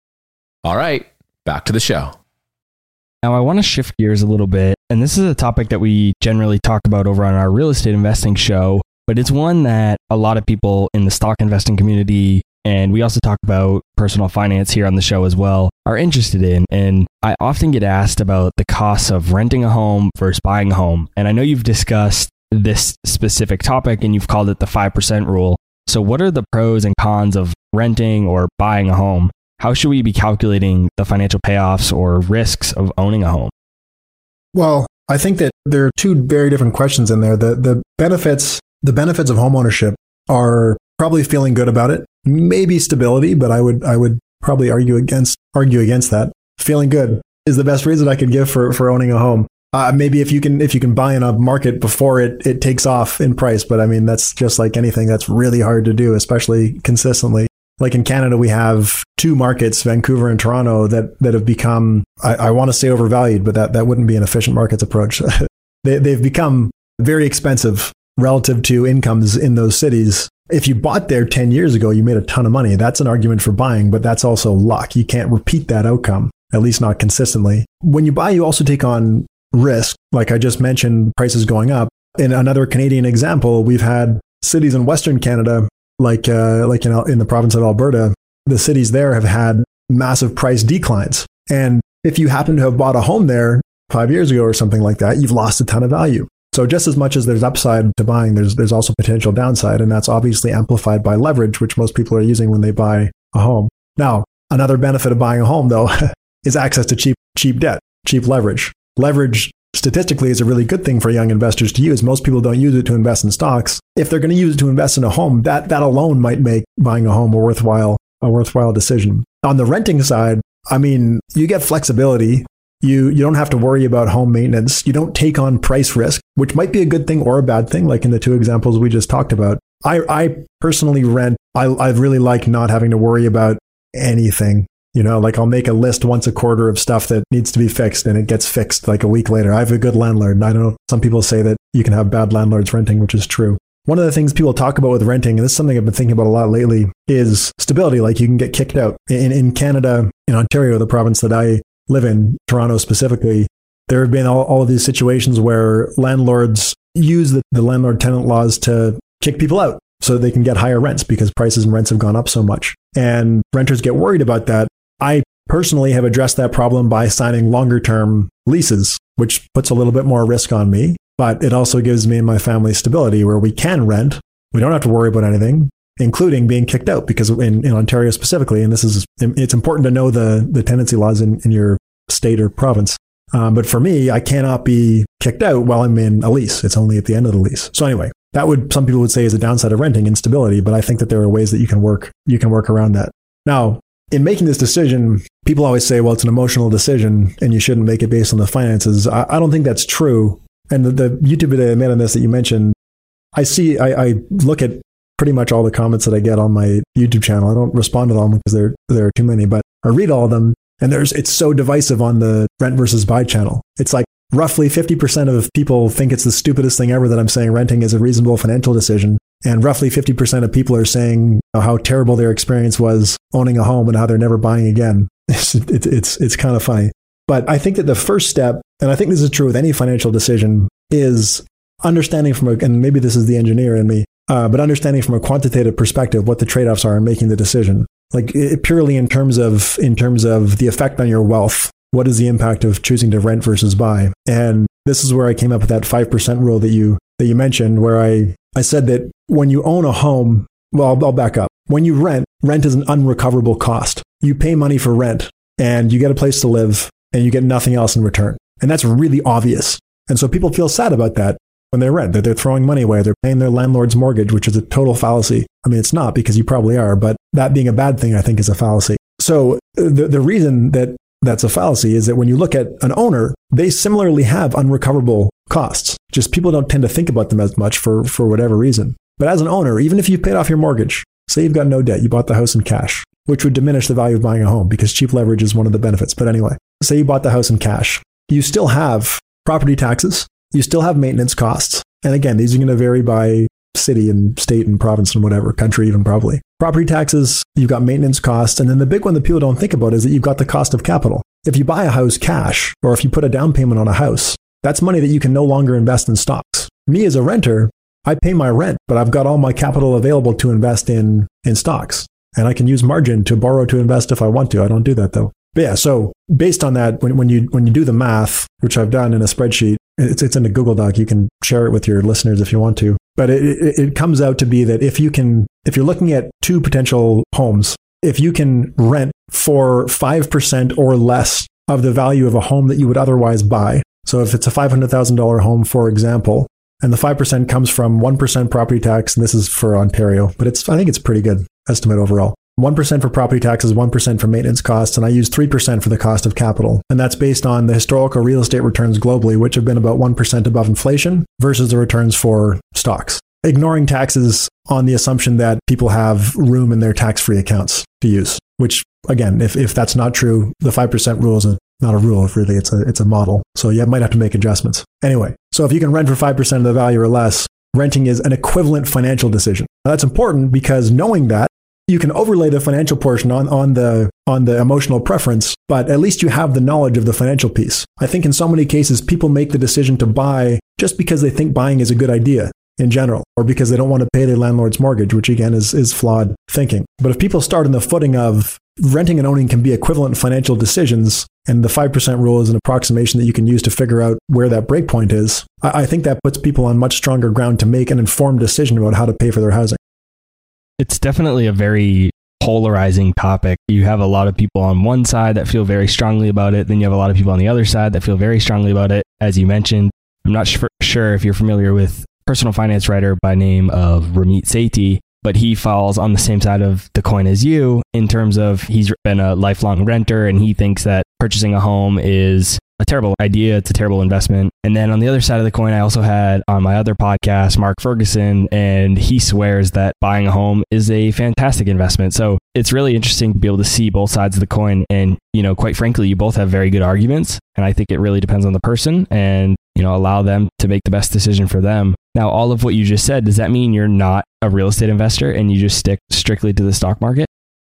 [SPEAKER 4] All right, back to the show.
[SPEAKER 2] Now, I want to shift gears a little bit, and this is a topic that we generally talk about over on our real estate investing show, but it's one that a lot of people in the stock investing community, and we also talk about personal finance here on the show as well, are interested in. And I often get asked about the costs of renting a home versus buying a home. And I know you've discussed this specific topic and you've called it the five percent rule. So what are the pros and cons of renting or buying a home? How should we be calculating the financial payoffs or risks of owning a home?
[SPEAKER 3] Well, I think that there are two very different questions in there. The the benefits the benefits of home ownership are probably feeling good about it, maybe stability, but I would I would probably argue against argue against that. Feeling good is the best reason I could give for for owning a home. Uh, maybe if you can if you can buy in a market before it it takes off in price, but I mean that's just like anything, that's really hard to do, especially consistently. Like in Canada, we have two markets, Vancouver and Toronto, that that have become, I, I want to say overvalued, but that, that wouldn't be an efficient markets approach. they, they've become very expensive relative to incomes in those cities. If you bought there ten years ago, you made a ton of money. That's an argument for buying, but that's also luck. You can't repeat that outcome, at least not consistently. When you buy, you also take on risk. Like I just mentioned, prices going up. In another Canadian example, we've had cities in Western Canada, like uh, like in, in the province of Alberta, the cities there have had massive price declines. And if you happen to have bought a home there five years ago or something like that, you've lost a ton of value. So just as much as there's upside to buying, there's there's also potential downside. And that's obviously amplified by leverage, which most people are using when they buy a home. Now, another benefit of buying a home, though, is access to cheap cheap debt, cheap leverage. Leverage statistically is a really good thing for young investors to use. Most people don't use it to invest in stocks. If they're going to use it to invest in a home, that that alone might make buying a home a worthwhile a worthwhile decision. On the renting side, I mean, you get flexibility. You you don't have to worry about home maintenance. You don't take on price risk, which might be a good thing or a bad thing, like in the two examples we just talked about. I, I personally rent. I, I really like not having to worry about anything. You know, like I'll make a list once a quarter of stuff that needs to be fixed and it gets fixed like a week later. I have a good landlord. I don't know. Some people say that you can have bad landlords renting, which is true. One of the things people talk about with renting, and this is something I've been thinking about a lot lately, is stability. Like you can get kicked out. In, in Canada, in Ontario, the province that I live in, Toronto specifically, there have been all, all of these situations where landlords use the, the landlord-tenant laws to kick people out so they can get higher rents because prices and rents have gone up so much. And renters get worried about that. I personally have addressed that problem by signing longer term leases, which puts a little bit more risk on me, but it also gives me and my family stability where we can rent. We don't have to worry about anything, including being kicked out, because in, in Ontario specifically, and this is, it's important to know the, the tenancy laws in, in your state or province. Um, but for me, I cannot be kicked out while I'm in a lease. It's only at the end of the lease. So anyway, that would, some people would say is a downside of renting, instability, but I think that there are ways that you can work, you can work around that. Now, in making this decision, people always say, well, it's an emotional decision and you shouldn't make it based on the finances. I, I don't think that's true. And the, the YouTube video I made on this that you mentioned, I see, I, I look at pretty much all the comments that I get on my YouTube channel. I don't respond to them because there, there are too many, but I read all of them. And there's, it's so divisive on the rent versus buy channel. It's like roughly fifty percent of people think it's the stupidest thing ever that I'm saying renting is a reasonable financial decision. And roughly fifty percent of people are saying how terrible their experience was owning a home and how they're never buying again. It's, it's, it's, it's kind of funny. But I think that the first step, and I think this is true with any financial decision, is understanding from a, and maybe this is the engineer in me, uh, but understanding from a quantitative perspective what the trade-offs are in making the decision. Like it, purely in terms of in terms of the effect on your wealth. What is the impact of choosing to rent versus buy? And this is where I came up with that five percent rule that you that you mentioned, where I, I said that when you own a home, well, I'll, I'll back up. When you rent, rent is an unrecoverable cost. You pay money for rent and you get a place to live and you get nothing else in return. And that's really obvious. And so people feel sad about that when they rent, that they're throwing money away. They're paying their landlord's mortgage, which is a total fallacy. I mean, it's not, because you probably are, but that being a bad thing, I think, is a fallacy. So the, the reason that that's a fallacy is that when you look at an owner, they similarly have unrecoverable costs. Just people don't tend to think about them as much for, for whatever reason. But as an owner, even if you've paid off your mortgage, say you've got no debt, you bought the house in cash, which would diminish the value of buying a home because cheap leverage is one of the benefits. But anyway, say you bought the house in cash, you still have property taxes, you still have maintenance costs. And again, these are going to vary by city and state and province and whatever, country even probably. Property taxes, you've got maintenance costs. And then the big one that people don't think about is that you've got the cost of capital. If you buy a house cash, or if you put a down payment on a house, that's money that you can no longer invest in stocks. Me as a renter, I pay my rent, but I've got all my capital available to invest in, in stocks. And I can use margin to borrow to invest if I want to. I don't do that though. But yeah, so based on that, when, when you when you do the math, which I've done in a spreadsheet, it's it's in a Google Doc. You can share it with your listeners if you want to. But it, it, it comes out to be that if you can, if you're looking at two potential homes, if you can rent for five percent or less of the value of a home that you would otherwise buy. So if it's a five hundred thousand dollars home, for example, and the five percent comes from one percent property tax, and this is for Ontario, but it's I think it's a pretty good estimate overall. one percent for property taxes, one percent for maintenance costs, and I use three percent for the cost of capital. And that's based on the historical real estate returns globally, which have been about one percent above inflation versus the returns for stocks. Ignoring taxes on the assumption that people have room in their tax-free accounts to use, which again, if, if that's not true, the five percent rule is a, not a rule, really, it's a, it's a model. So you might have to make adjustments. Anyway, so if you can rent for five percent of the value or less, renting is an equivalent financial decision. Now that's important because knowing that, you can overlay the financial portion on, on the on the emotional preference, but at least you have the knowledge of the financial piece. I think in so many cases, people make the decision to buy just because they think buying is a good idea in general, or because they don't want to pay their landlord's mortgage, which again is, is flawed thinking. But if people start on the footing of renting and owning can be equivalent financial decisions, and the five percent rule is an approximation that you can use to figure out where that break point is, I, I think that puts people on much stronger ground to make an informed decision about how to pay for their housing.
[SPEAKER 2] It's definitely a very polarizing topic. You have a lot of people on one side that feel very strongly about it. Then you have a lot of people on the other side that feel very strongly about it. As you mentioned, I'm not sh- sure if you're familiar with personal finance writer by name of Ramit Sethi, but he falls on the same side of the coin as you in terms of he's been a lifelong renter and he thinks that purchasing a home is a terrible idea. It's a terrible investment. And then on the other side of the coin, I also had on my other podcast, Mark Ferguson, and he swears that buying a home is a fantastic investment. So it's really interesting to be able to see both sides of the coin. And, you know, quite frankly, you both have very good arguments. And I think it really depends on the person and, you know, allow them to make the best decision for them. Now, all of what you just said, does that mean you're not a real estate investor and you just stick strictly to the stock market?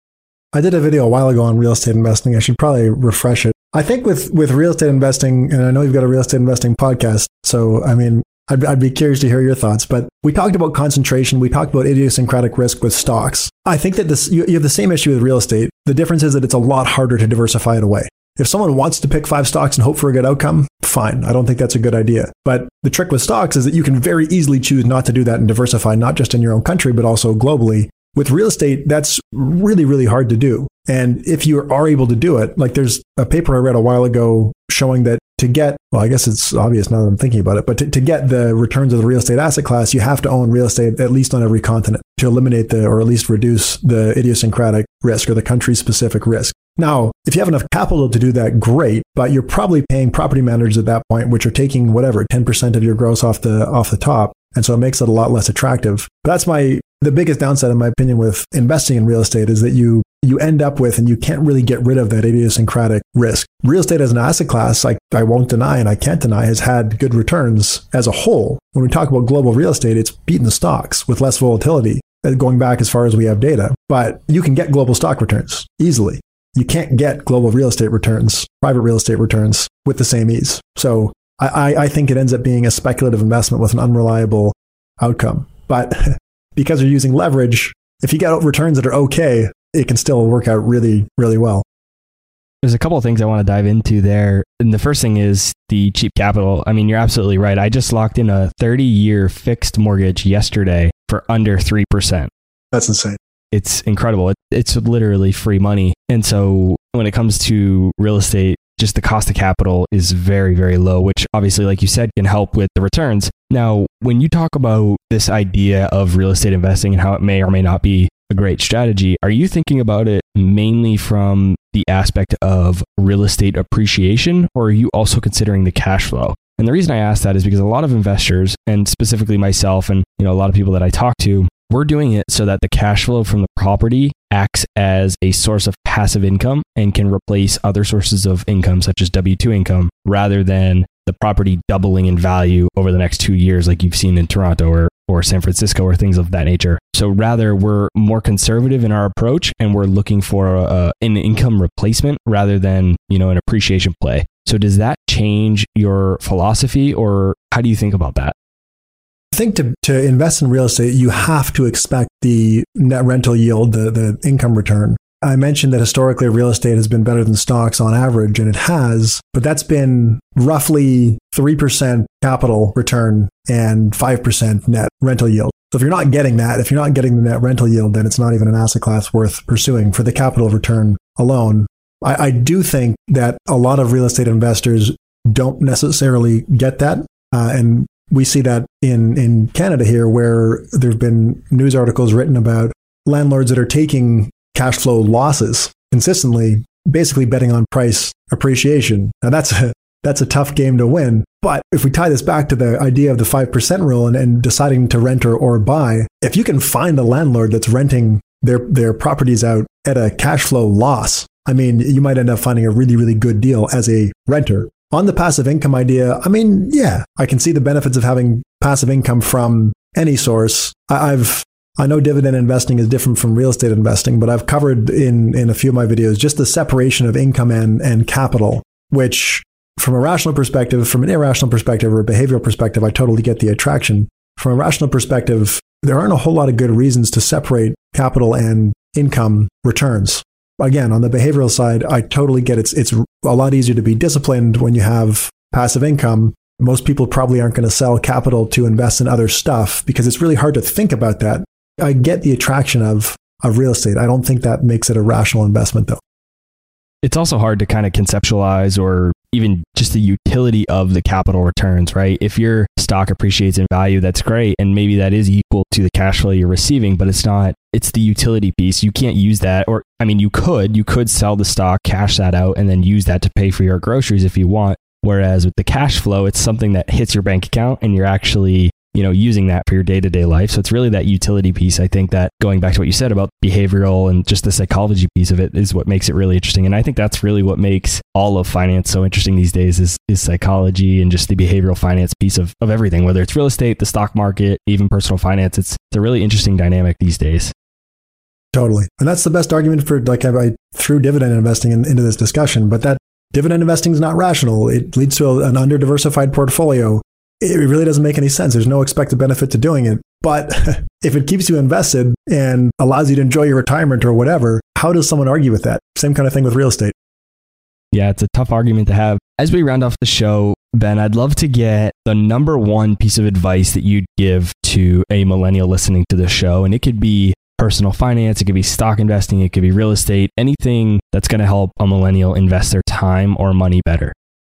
[SPEAKER 3] I did a video a while ago on real estate investing. I should probably refresh it. I think with, with real estate investing, and I know you've got a real estate investing podcast, so I mean, I'd, I'd be curious to hear your thoughts, but we talked about concentration. We talked about idiosyncratic risk with stocks. I think that this you, you have the same issue with real estate. The difference is that it's a lot harder to diversify it away. If someone wants to pick five stocks and hope for a good outcome, fine. I don't think that's a good idea. But the trick with stocks is that you can very easily choose not to do that and diversify, not just in your own country, but also globally. With real estate, that's really, really hard to do. And if you are able to do it, like there's a paper I read a while ago showing that to get, well, I guess it's obvious now that I'm thinking about it, but to, to get the returns of the real estate asset class, you have to own real estate at least on every continent to eliminate the, or at least reduce the idiosyncratic risk or the country specific risk. Now, if you have enough capital to do that, great, but you're probably paying property managers at that point, which are taking whatever, ten percent of your gross off the, off the top. And so it makes it a lot less attractive. But that's my, the biggest downside, in my opinion, with investing in real estate is that you, you end up with, and you can't really get rid of that idiosyncratic risk. Real estate as an asset class, I, I won't deny and I can't deny, has had good returns as a whole. When we talk about global real estate, it's beaten the stocks with less volatility, going back as far as we have data. But you can get global stock returns easily. You can't get global real estate returns, private real estate returns with the same ease. So I, I think it ends up being a speculative investment with an unreliable outcome. But because you're using leverage, if you get returns that are okay, it can still work out really, really well.
[SPEAKER 2] There's a couple of things I want to dive into there. And the first thing is the cheap capital. I mean, you're absolutely right. I just locked in a thirty-year fixed mortgage yesterday for under three percent.
[SPEAKER 3] That's insane.
[SPEAKER 2] It's incredible. It, it's literally free money. And so when it comes to real estate, just the cost of capital is very, very low, which obviously, like you said, can help with the returns. Now, when you talk about this idea of real estate investing and how it may or may not be a great strategy, are you thinking about it mainly from the aspect of real estate appreciation, or are you also considering the cash flow? And the reason I ask that is because a lot of investors, and specifically myself and you know a lot of people that I talk to, we're doing it so that the cash flow from the property acts as a source of passive income and can replace other sources of income such as W two income, rather than the property doubling in value over the next two years like you've seen in Toronto or, or San Francisco or things of that nature. So rather, we're more conservative in our approach and we're looking for a, an income replacement rather than, you know, an appreciation play. So does that change your philosophy, or how do you think about that?
[SPEAKER 3] I think to, to invest in real estate, you have to expect the net rental yield, the, the income return. I mentioned that historically real estate has been better than stocks on average, and it has, but that's been roughly three percent capital return and five percent net rental yield. So if you're not getting that, if you're not getting the net rental yield, then it's not even an asset class worth pursuing for the capital return alone. I, I do think that a lot of real estate investors don't necessarily get that. Uh, and we see that in, in Canada here, where there've been news articles written about landlords that are taking cash flow losses consistently, basically betting on price appreciation. Now that's a, that's a tough game to win. But if we tie this back to the idea of the five percent rule and, and deciding to rent or, or buy, if you can find a landlord that's renting their, their properties out at a cash flow loss, I mean, you might end up finding a really, really good deal as a renter. On the passive income idea, I mean, yeah, I can see the benefits of having passive income from any source. I, I've I know dividend investing is different from real estate investing, but I've covered in, in a few of my videos just the separation of income and, and capital, which from a rational perspective, from an irrational perspective or a behavioral perspective, I totally get the attraction. From a rational perspective, there aren't a whole lot of good reasons to separate capital and income returns. Again, on the behavioral side, I totally get it's it's a lot easier to be disciplined when you have passive income. Most people probably aren't going to sell capital to invest in other stuff because it's really hard to think about that. I get the attraction of, of real estate. I don't think that makes it a rational investment, though.
[SPEAKER 2] It's also hard to kind of conceptualize or even just the utility of the capital returns, right? If your stock appreciates in value, that's great. And maybe that is equal to the cash flow you're receiving, but it's not, it's the utility piece. You can't use that. Or, I mean, you could, you could sell the stock, cash that out, and then use that to pay for your groceries if you want. Whereas with the cash flow, it's something that hits your bank account and you're actually, you know, using that for your day-to-day life. So it's really that utility piece. I think that going back to what you said about behavioral and just the psychology piece of it is what makes it really interesting. And I think that's really what makes all of finance so interesting these days is, is psychology and just the behavioral finance piece of, of everything, whether it's real estate, the stock market, even personal finance. It's, it's a really interesting dynamic these days.
[SPEAKER 3] Totally. And that's the best argument for, like, I, I threw dividend investing in, into this discussion, but that dividend investing is not rational. It leads to a, an under-diversified portfolio. It really doesn't make any sense. There's no expected benefit to doing it. But if it keeps you invested and allows you to enjoy your retirement or whatever, how does someone argue with that? Same kind of thing with real estate.
[SPEAKER 2] Yeah, it's a tough argument to have. As we round off the show, Ben, I'd love to get the number one piece of advice that you'd give to a millennial listening to the show. And it could be personal finance, it could be stock investing, it could be real estate, anything that's going to help a millennial invest their time or money better.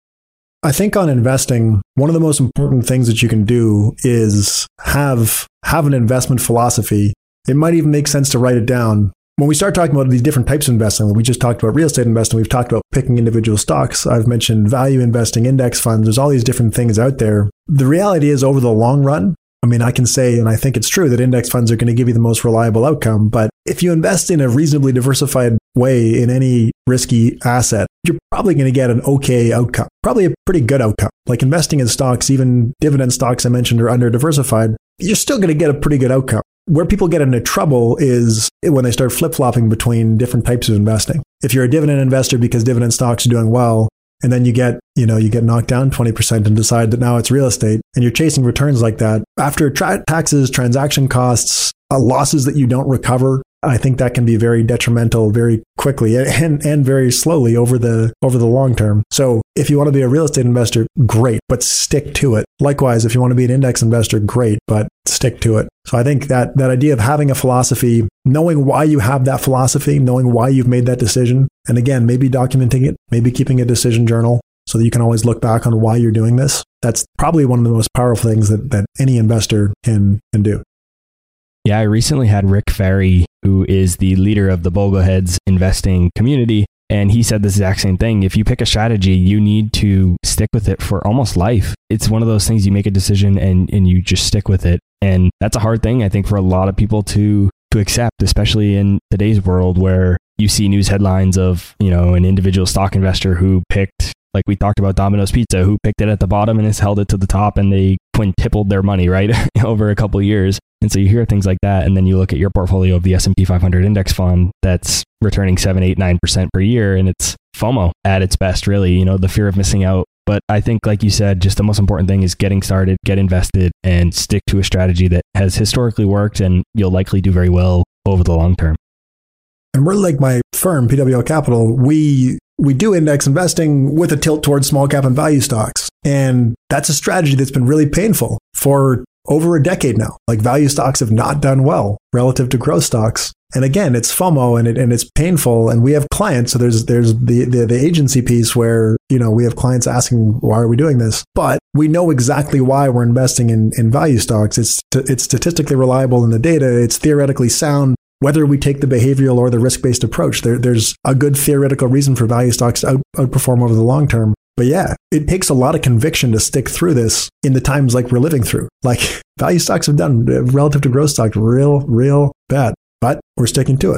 [SPEAKER 3] I think on investing, one of the most important things that you can do is have have an investment philosophy. It might even make sense to write it down. When we start talking about these different types of investing, we just talked about real estate investing, we've talked about picking individual stocks. I've mentioned value investing, index funds. There's all these different things out there. The reality is, over the long run, I mean, I can say, and I think it's true, that index funds are going to give you the most reliable outcome. But if you invest in a reasonably diversified way in any risky asset, you're probably going to get an okay outcome, probably a pretty good outcome. Like investing in stocks, even dividend stocks I mentioned are under diversified, you're still going to get a pretty good outcome. Where people get into trouble is when they start flip-flopping between different types of investing. If you're a dividend investor because dividend stocks are doing well, and then you get, you know, you get knocked down twenty percent and decide that now it's real estate, and you're chasing returns like that, after tra- taxes, transaction costs, uh, losses that you don't recover, I think that can be very detrimental very quickly and, and very slowly over the over the long term. So if you want to be a real estate investor, great, but stick to it. Likewise, if you want to be an index investor, great, but stick to it. So I think that that idea of having a philosophy, knowing why you have that philosophy, knowing why you've made that decision, and again, maybe documenting it, maybe keeping a decision journal, so that you can always look back on why you're doing this. That's probably one of the most powerful things that, that any investor can, can do.
[SPEAKER 2] Yeah, I recently had Rick Ferry, who is the leader of the Bogleheads investing community, and he said the exact same thing. If you pick a strategy, you need to stick with it for almost life. It's one of those things you make a decision and, and you just stick with it. And that's a hard thing, I think, for a lot of people to to accept, especially in today's world where you see news headlines of, you know, an individual stock investor who picked, like we talked about Domino's Pizza, who picked it at the bottom and has held it to the top, and they quintupled their money, right, over a couple of years. And so you hear things like that, and then you look at your portfolio of the S and P five hundred index fund that's returning seven, eight, nine percent per year, and it's FOMO at its best, really, you know, the fear of missing out. But I think, like you said, just the most important thing is getting started, get invested, and stick to a strategy that has historically worked, and you'll likely do very well over the long term.
[SPEAKER 3] And we're like my firm, P W L Capital, we we do index investing with a tilt towards small cap and value stocks. And that's a strategy that's been really painful for over a decade now. Like, value stocks have not done well relative to growth stocks. And again, it's FOMO and it, and it's painful. And we have clients. So there's there's the, the the agency piece where, you know, we have clients asking, why are we doing this? But we know exactly why we're investing in, in value stocks. It's it's statistically reliable in the data. It's theoretically sound. Whether we take the behavioral or the risk-based approach, there, there's a good theoretical reason for value stocks to out, outperform over the long term. But yeah, it takes a lot of conviction to stick through this in the times like we're living through. Like, value stocks have done relative to growth stocks real, real bad, but we're sticking to it.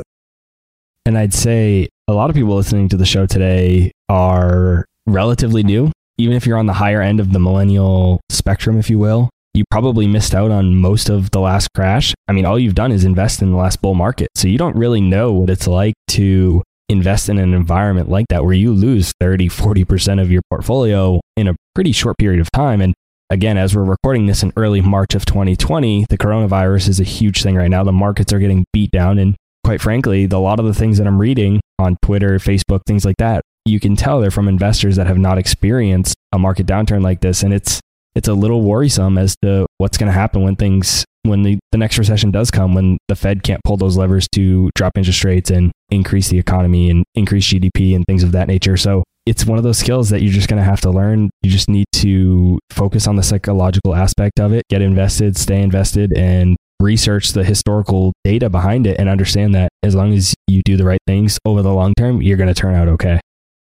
[SPEAKER 2] And I'd say a lot of people listening to the show today are relatively new. Even if you're on the higher end of the millennial spectrum, if you will, you probably missed out on most of the last crash. I mean, all you've done is invest in the last bull market. So you don't really know what it's like to invest in an environment like that, where you lose thirty, forty percent of your portfolio in a pretty short period of time. And again, as we're recording this in early March of twenty twenty, the coronavirus is a huge thing right now. The markets are getting beat down. And quite frankly, the, a lot of the things that I'm reading on Twitter, Facebook, things like that, you can tell they're from investors that have not experienced a market downturn like this. And it's it's a little worrisome as to what's going to happen when things, when the, the next recession does come, when the Fed can't pull those levers to drop interest rates and increase the economy and increase G D P and things of that nature. So it's one of those skills that you're just going to have to learn. You just need to focus on the psychological aspect of it, get invested, stay invested, and research the historical data behind it, and understand that as long as you do the right things over the long term, you're going to turn out okay.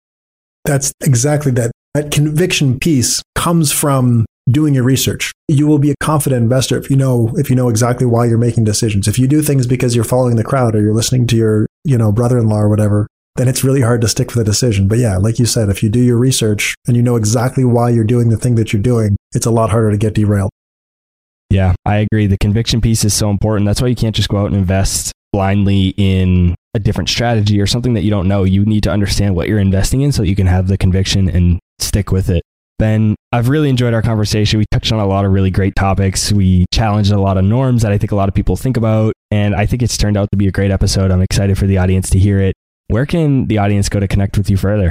[SPEAKER 3] That's exactly that. That conviction piece comes from doing your research. You will be a confident investor if you know if you know exactly why you're making decisions. If you do things because you're following the crowd or you're listening to your, you know, brother-in-law or whatever, then it's really hard to stick with a decision. But yeah, like you said, if you do your research and you know exactly why you're doing the thing that you're doing, it's a lot harder to get derailed.
[SPEAKER 2] Yeah, I agree. The conviction piece is so important. That's why you can't just go out and invest blindly in a different strategy or something that you don't know. You need to understand what you're investing in so that you can have the conviction and stick with it. Ben, I've really enjoyed our conversation. We touched on a lot of really great topics. We challenged a lot of norms that I think a lot of people think about, and I think it's turned out to be a great episode. I'm excited for the audience to hear it. Where can the audience go to connect with you further?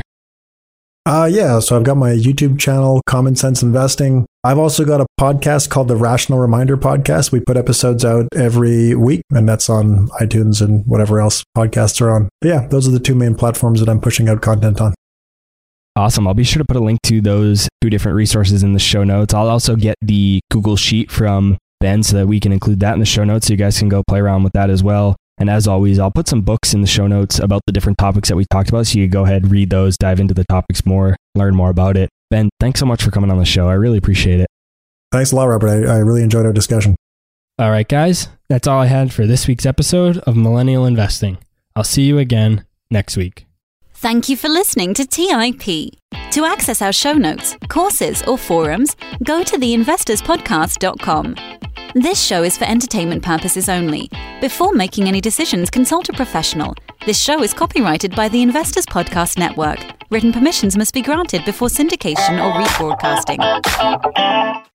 [SPEAKER 3] Uh, yeah, so I've got my YouTube channel, Common Sense Investing. I've also got a podcast called the Rational Reminder Podcast. We put episodes out every week, and that's on iTunes and whatever else podcasts are on. But yeah, those are the two main platforms that I'm pushing out content on.
[SPEAKER 2] Awesome. I'll be sure to put a link to those two different resources in the show notes. I'll also get the Google Sheet from Ben so that we can include that in the show notes so you guys can go play around with that as well. And as always, I'll put some books in the show notes about the different topics that we talked about, so you can go ahead, read those, dive into the topics more, learn more about it. Ben, thanks so much for coming on the show. I really appreciate it.
[SPEAKER 3] Thanks a lot, Robert. I, I really enjoyed our discussion.
[SPEAKER 2] All right, guys, that's all I had for this week's episode of Millennial Investing. I'll see you again next week.
[SPEAKER 1] Thank you for listening to T I P. To access our show notes, courses, or forums, go to the investors podcast dot com. This show is for entertainment purposes only. Before making any decisions, consult a professional. This show is copyrighted by the Investors Podcast Network. Written permissions must be granted before syndication or rebroadcasting.